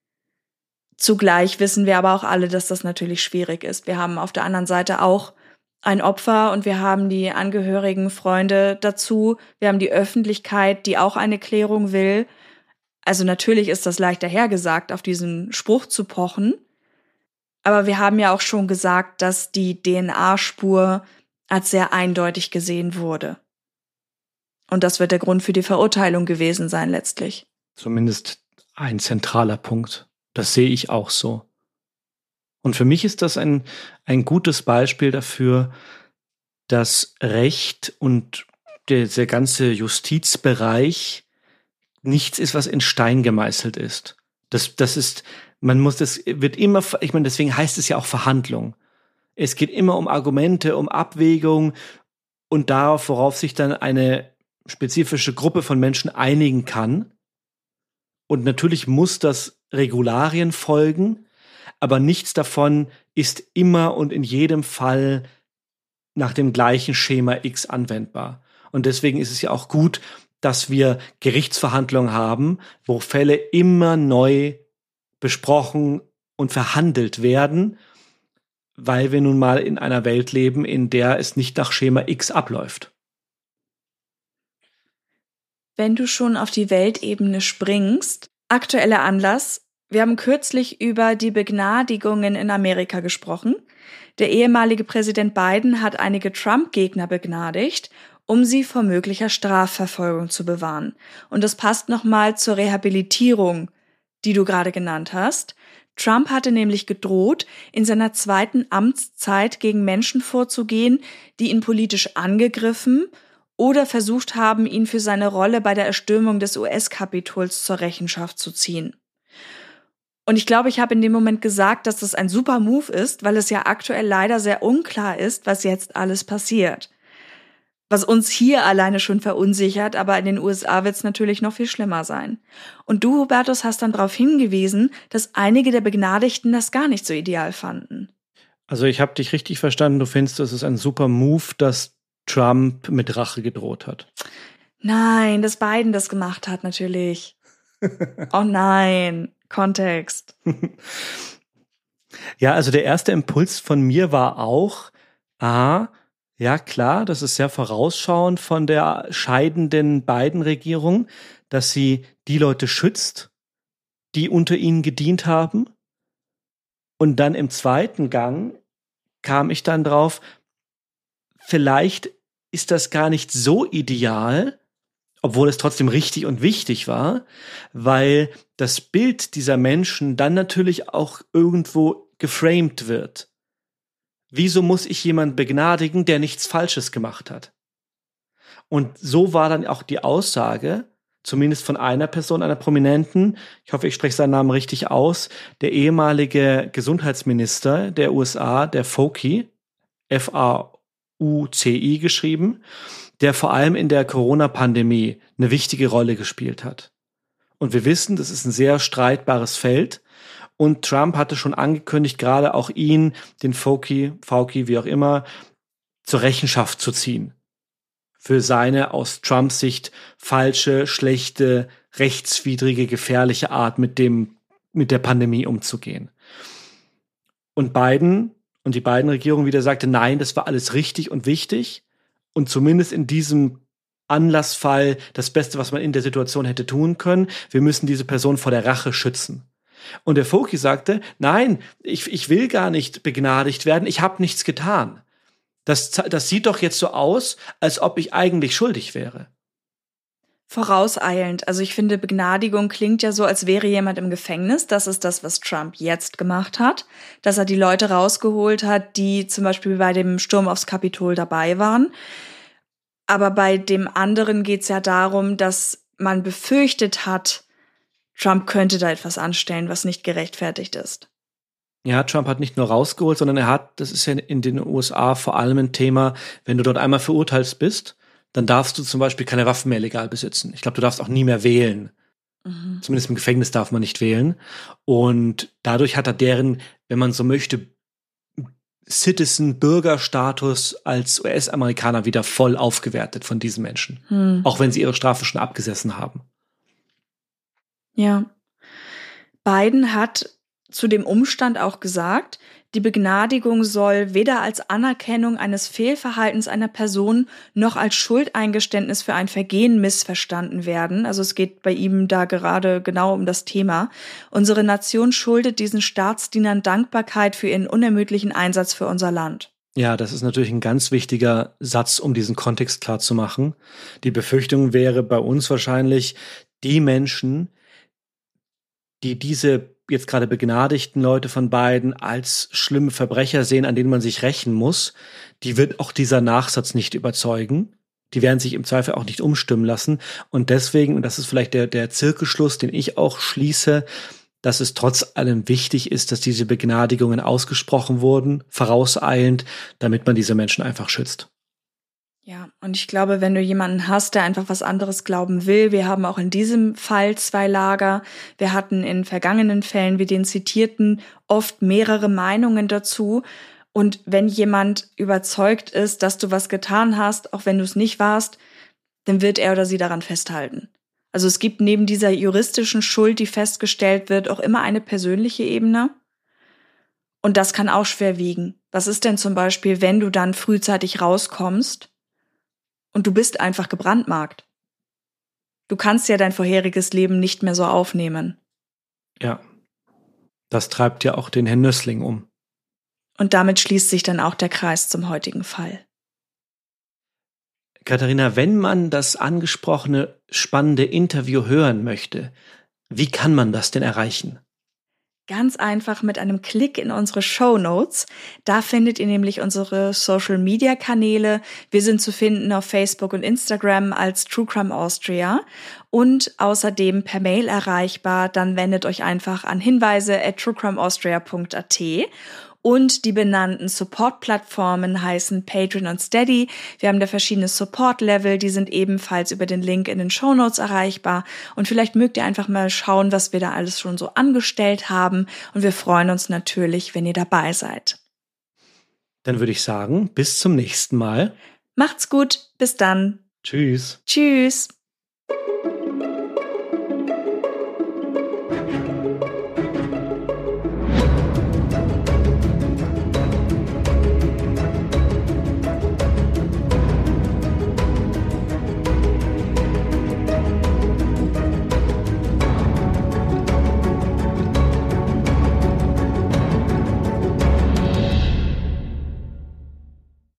Zugleich wissen wir aber auch alle, dass das natürlich schwierig ist. Wir haben auf der anderen Seite auch ein Opfer und wir haben die Angehörigen, Freunde dazu. Wir haben die Öffentlichkeit, die auch eine Klärung will. Also natürlich ist das leicht dahergesagt, auf diesen Spruch zu pochen. Aber wir haben ja auch schon gesagt, dass die D N A-Spur als sehr eindeutig gesehen wurde. Und das wird der Grund für die Verurteilung gewesen sein letztlich. Zumindest ein zentraler Punkt. Das sehe ich auch so. Und für mich ist das ein, ein gutes Beispiel dafür, dass Recht und der, der ganze Justizbereich nichts ist, was in Stein gemeißelt ist. Das, das ist, man muss, das wird immer, ich meine, deswegen heißt es ja auch Verhandlung. Es geht immer um Argumente, um Abwägung und darauf, worauf sich dann eine spezifische Gruppe von Menschen einigen kann. Und natürlich muss das Regularien folgen, aber nichts davon ist immer und in jedem Fall nach dem gleichen Schema X anwendbar. Und deswegen ist es ja auch gut, dass wir Gerichtsverhandlungen haben, wo Fälle immer neu besprochen und verhandelt werden, weil wir nun mal in einer Welt leben, in der es nicht nach Schema X abläuft. Wenn du schon auf die Weltebene springst, aktueller Anlass, wir haben kürzlich über die Begnadigungen in Amerika gesprochen. Der ehemalige Präsident Biden hat einige Trump-Gegner begnadigt, um sie vor möglicher Strafverfolgung zu bewahren. Und das passt nochmal zur Rehabilitierung, die du gerade genannt hast. Trump hatte nämlich gedroht, in seiner zweiten Amtszeit gegen Menschen vorzugehen, die ihn politisch angegriffen oder versucht haben, ihn für seine Rolle bei der Erstürmung des U S-Kapitols zur Rechenschaft zu ziehen. Und ich glaube, ich habe in dem Moment gesagt, dass das ein super Move ist, weil es ja aktuell leider sehr unklar ist, was jetzt alles passiert. Was uns hier alleine schon verunsichert, aber in den U S A wird es natürlich noch viel schlimmer sein. Und du, Hubertus, hast dann darauf hingewiesen, dass einige der Begnadigten das gar nicht so ideal fanden. Also ich habe dich richtig verstanden, du findest, es ist ein super Move, dass Trump mit Rache gedroht hat. Nein, dass Biden das gemacht hat, natürlich. Oh nein, Kontext. Ja, also der erste Impuls von mir war auch, ah, ja klar, das ist sehr vorausschauend von der scheidenden Biden-Regierung, dass sie die Leute schützt, die unter ihnen gedient haben. Und dann im zweiten Gang kam ich dann drauf, vielleicht ist das gar nicht so ideal, obwohl es trotzdem richtig und wichtig war, weil das Bild dieser Menschen dann natürlich auch irgendwo geframed wird. Wieso muss ich jemanden begnadigen, der nichts Falsches gemacht hat? Und so war dann auch die Aussage, zumindest von einer Person, einer Prominenten, ich hoffe, ich spreche seinen Namen richtig aus, der ehemalige Gesundheitsminister der U S A, der Fauci, F A U C I geschrieben, der vor allem in der Corona-Pandemie eine wichtige Rolle gespielt hat. Und wir wissen, das ist ein sehr streitbares Feld. Und Trump hatte schon angekündigt, gerade auch ihn, den Fauci, Fauci, wie auch immer, zur Rechenschaft zu ziehen. Für seine aus Trumps Sicht falsche, schlechte, rechtswidrige, gefährliche Art, mit dem, mit der Pandemie umzugehen. Und Biden und die Biden-Regierung wieder sagte, nein, das war alles richtig und wichtig. Und zumindest in diesem Anlassfall das Beste, was man in der Situation hätte tun können. Wir müssen diese Person vor der Rache schützen. Und der Fauci sagte, nein, ich, ich will gar nicht begnadigt werden, ich habe nichts getan. Das, das sieht doch jetzt so aus, als ob ich eigentlich schuldig wäre. Vorauseilend. Also ich finde, Begnadigung klingt ja so, als wäre jemand im Gefängnis. Das ist das, was Trump jetzt gemacht hat. Dass er die Leute rausgeholt hat, die zum Beispiel bei dem Sturm aufs Kapitol dabei waren. Aber bei dem anderen geht es ja darum, dass man befürchtet hat, Trump könnte da etwas anstellen, was nicht gerechtfertigt ist. Ja, Trump hat nicht nur rausgeholt, sondern er hat, das ist ja in den U S A vor allem ein Thema, wenn du dort einmal verurteilt bist, dann darfst du zum Beispiel keine Waffen mehr legal besitzen. Ich glaube, du darfst auch nie mehr wählen. Mhm. Zumindest im Gefängnis darf man nicht wählen. Und dadurch hat er deren, wenn man so möchte, Citizen-Bürgerstatus als U S-Amerikaner wieder voll aufgewertet von diesen Menschen. Mhm. Auch wenn sie ihre Strafe schon abgesessen haben. Ja. Biden hat zu dem Umstand auch gesagt, die Begnadigung soll weder als Anerkennung eines Fehlverhaltens einer Person noch als Schuldeingeständnis für ein Vergehen missverstanden werden. Also es geht bei ihm da gerade genau um das Thema. Unsere Nation schuldet diesen Staatsdienern Dankbarkeit für ihren unermüdlichen Einsatz für unser Land. Ja, das ist natürlich ein ganz wichtiger Satz, um diesen Kontext klar zu machen. Die Befürchtung wäre bei uns wahrscheinlich, die Menschen, die diese jetzt gerade begnadigten Leute von Biden als schlimme Verbrecher sehen, an denen man sich rächen muss, die wird auch dieser Nachsatz nicht überzeugen. Die werden sich im Zweifel auch nicht umstimmen lassen. Und deswegen, und das ist vielleicht der, der Zirkelschluss, den ich auch schließe, dass es trotz allem wichtig ist, dass diese Begnadigungen ausgesprochen wurden, vorauseilend, damit man diese Menschen einfach schützt. Ja, und ich glaube, wenn du jemanden hast, der einfach was anderes glauben will, wir haben auch in diesem Fall zwei Lager, wir hatten in vergangenen Fällen, wie den zitierten, oft mehrere Meinungen dazu. Und wenn jemand überzeugt ist, dass du was getan hast, auch wenn du es nicht warst, dann wird er oder sie daran festhalten. Also es gibt neben dieser juristischen Schuld, die festgestellt wird, auch immer eine persönliche Ebene. Und das kann auch schwer wiegen. Was ist denn zum Beispiel, wenn du dann frühzeitig rauskommst und du bist einfach gebrandmarkt? Du kannst ja dein vorheriges Leben nicht mehr so aufnehmen. Ja, das treibt ja auch den Herrn Nössling um. Und damit schließt sich dann auch der Kreis zum heutigen Fall. Katharina, wenn man das angesprochene spannende Interview hören möchte, wie kann man das denn erreichen? Ganz einfach mit einem Klick in unsere Shownotes. Da findet ihr nämlich unsere Social-Media-Kanäle. Wir sind zu finden auf Facebook und Instagram als True Crime Austria und außerdem per Mail erreichbar. Dann wendet euch einfach an hinweise at truecrimeaustria punkt at. Und die benannten Support-Plattformen heißen Patreon und Steady. Wir haben da verschiedene Support-Level, die sind ebenfalls über den Link in den Shownotes erreichbar. Und vielleicht mögt ihr einfach mal schauen, was wir da alles schon so angestellt haben. Und wir freuen uns natürlich, wenn ihr dabei seid. Dann würde ich sagen, bis zum nächsten Mal. Macht's gut, bis dann. Tschüss. Tschüss.